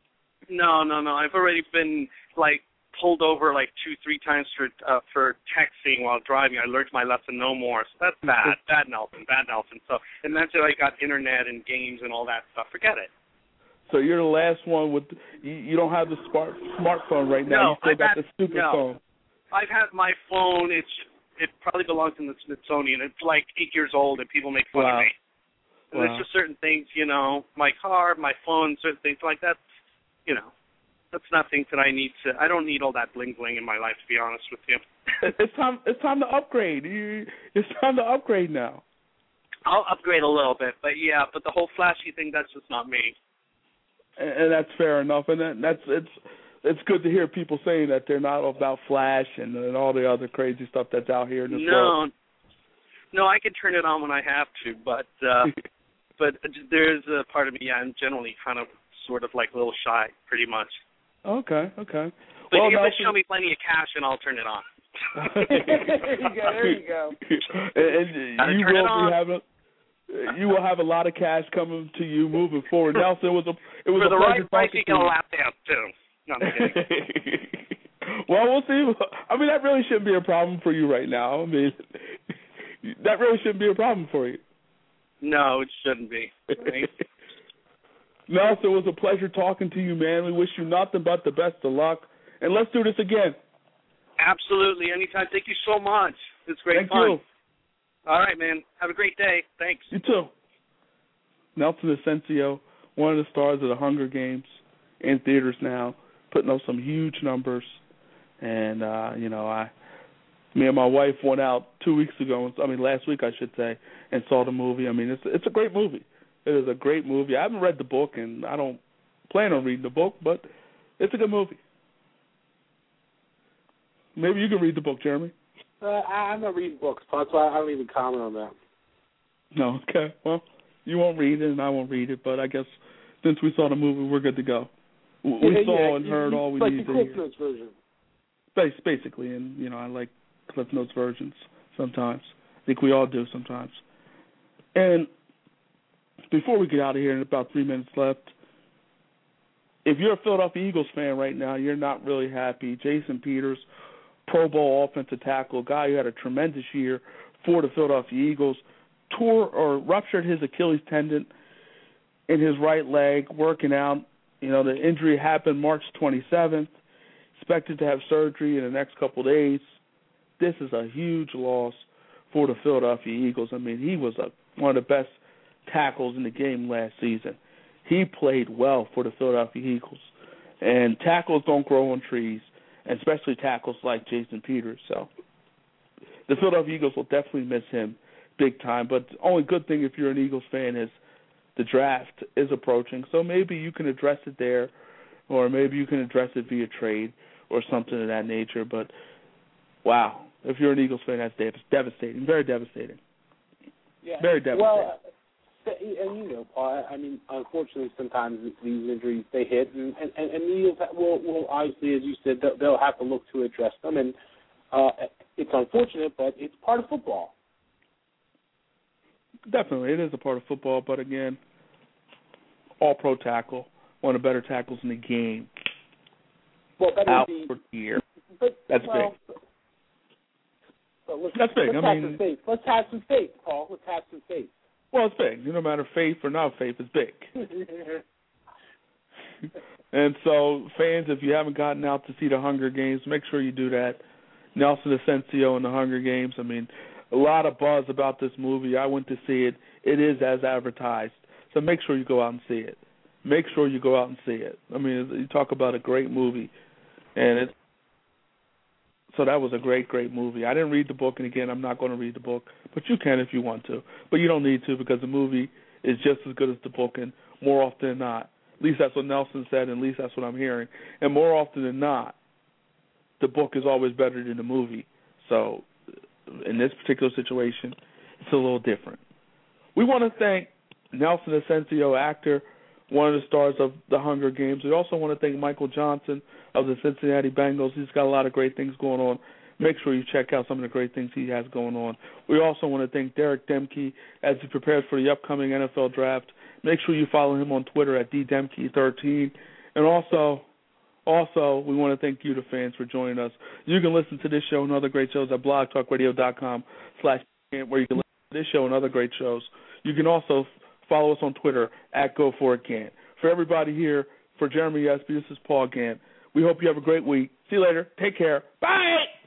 no, no, no. I've already been like pulled over like two, three times for uh, for texting while driving. I learned my lesson no more. So that's bad, bad Nelson, bad Nelson. So and that's it. I got internet and games and all that stuff. Forget it. So you're the last one with you, you don't have the smart smartphone right now. No, you still I've got had, the stupid no. phone. I've had my phone. It's it probably belongs in the Smithsonian. It's like eight years old, and people make fun Wow. of me. And Wow. there's just certain things, you know, my car, my phone, certain things like that. You know, that's not things that I need to. I don't need all that bling bling in my life, to be honest with you. It's time. It's time to upgrade. You, it's time to upgrade now. I'll upgrade a little bit, but yeah, but the whole flashy thing, that's just not me. And, and that's fair enough. And that, that's it's it's good to hear people saying that they're not about flash and, and all the other crazy stuff that's out here in this no, world. No, I can turn it on when I have to, but uh, but there's a part of me, yeah, I'm generally kind of sort of like a little shy, pretty much. Okay, okay. But well, you Nelson, can show me plenty of cash and I'll turn it on. there you go. There you go. and and you turn it will on. be having. You will have a lot of cash coming to you moving forward. Nelson, it was a it was For a the right pleasure price, talking you to get a lap dance too. No, I'm kidding. Well, we'll see. I mean, that really shouldn't be a problem for you right now. I mean, that really shouldn't be a problem for you. No, it shouldn't be. Right? Nelson, it was a pleasure talking to you, man. We wish you nothing but the best of luck. And let's do this again. Absolutely. Anytime. Thank you so much. It's great Thank fun. you. All right, man. Have a great day. Thanks. You too. Nelson Asensio, one of the stars of the Hunger Games, in theaters now, putting up some huge numbers. And, uh, you know, I, me and my wife went out two weeks ago, I mean last week I should say, and saw the movie. I mean, it's it's a great movie. It is a great movie. I haven't read the book, and I don't plan on reading the book, but it's a good movie. Maybe you can read the book, Jeremy. Uh, I, I'm not reading books, Pop, so I, I don't even comment on that. No, okay. Well, you won't read it, and I won't read it, but I guess since we saw the movie, we're good to go. We yeah, saw yeah, and you, heard you, all we like needed the to Cliff hear. Notes version. Bas- Basically, and, you know, I like Cliff Notes versions sometimes. I think we all do sometimes. And before we get out of here, in about three minutes left, if you're a Philadelphia Eagles fan right now, you're not really happy. Jason Peters, Pro Bowl offensive tackle, guy who had a tremendous year for the Philadelphia Eagles, tore or ruptured his Achilles tendon in his right leg, working out. You know, the injury happened March twenty-seventh, expected to have surgery in the next couple of days. This is a huge loss for the Philadelphia Eagles. I mean, he was a, one of the best tackles in the game last season. He played well for the Philadelphia Eagles. And tackles don't grow on trees, and especially tackles like Jason Peters. So the Philadelphia Eagles will definitely miss him big time. But the only good thing if you're an Eagles fan is the draft is approaching. So maybe you can address it there, or maybe you can address it via trade or something of that nature. But, wow, if you're an Eagles fan, that's devastating, very devastating. Yeah. Very devastating. Well, and you know, Paul, I mean, unfortunately, sometimes these injuries, they hit, and, and, and the Eagles will, will obviously, as you said, they'll, they'll have to look to address them. And uh, it's unfortunate, but it's part of football. Definitely, it is a part of football, but again, all-pro tackle, one of the better tackles in the game. Well, that out be, for the year. But, That's well, big. But let's, That's big. Let's I have mean, some faith. Let's have some faith, Paul. Let's have some faith. Well, it's big. No matter faith or not faith, it's big. And so, fans, if you haven't gotten out to see the Hunger Games, make sure you do that. Nelson Asensio and the Hunger Games. I mean, a lot of buzz about this movie. I went to see it. It is as advertised. So make sure you go out and see it. Make sure you go out and see it. I mean, you talk about a great movie. And it. So that was a great, great movie. I didn't read the book, and again, I'm not going to read the book, but you can if you want to. But you don't need to because the movie is just as good as the book, and more often than not. At least that's what Nelson said, and at least that's what I'm hearing. And more often than not, the book is always better than the movie. So in this particular situation, it's a little different. We want to thank Nelson Asensio, actor, one of the stars of the Hunger Games. We also want to thank Michael Johnson of the Cincinnati Bengals. He's got a lot of great things going on. Make sure you check out some of the great things he has going on. We also want to thank Derek Demke as he prepares for the upcoming N F L draft. Make sure you follow him on Twitter at D Demke thirteen. And also, also, we want to thank you, the fans, for joining us. You can listen to this show and other great shows at blogtalkradio.com slash where you can listen to this show and other great shows. You can also follow us on Twitter at Go For It Gant. For everybody here, for Jeremy Espy, this is Paul Gant. We hope you have a great week. See you later. Take care. Bye!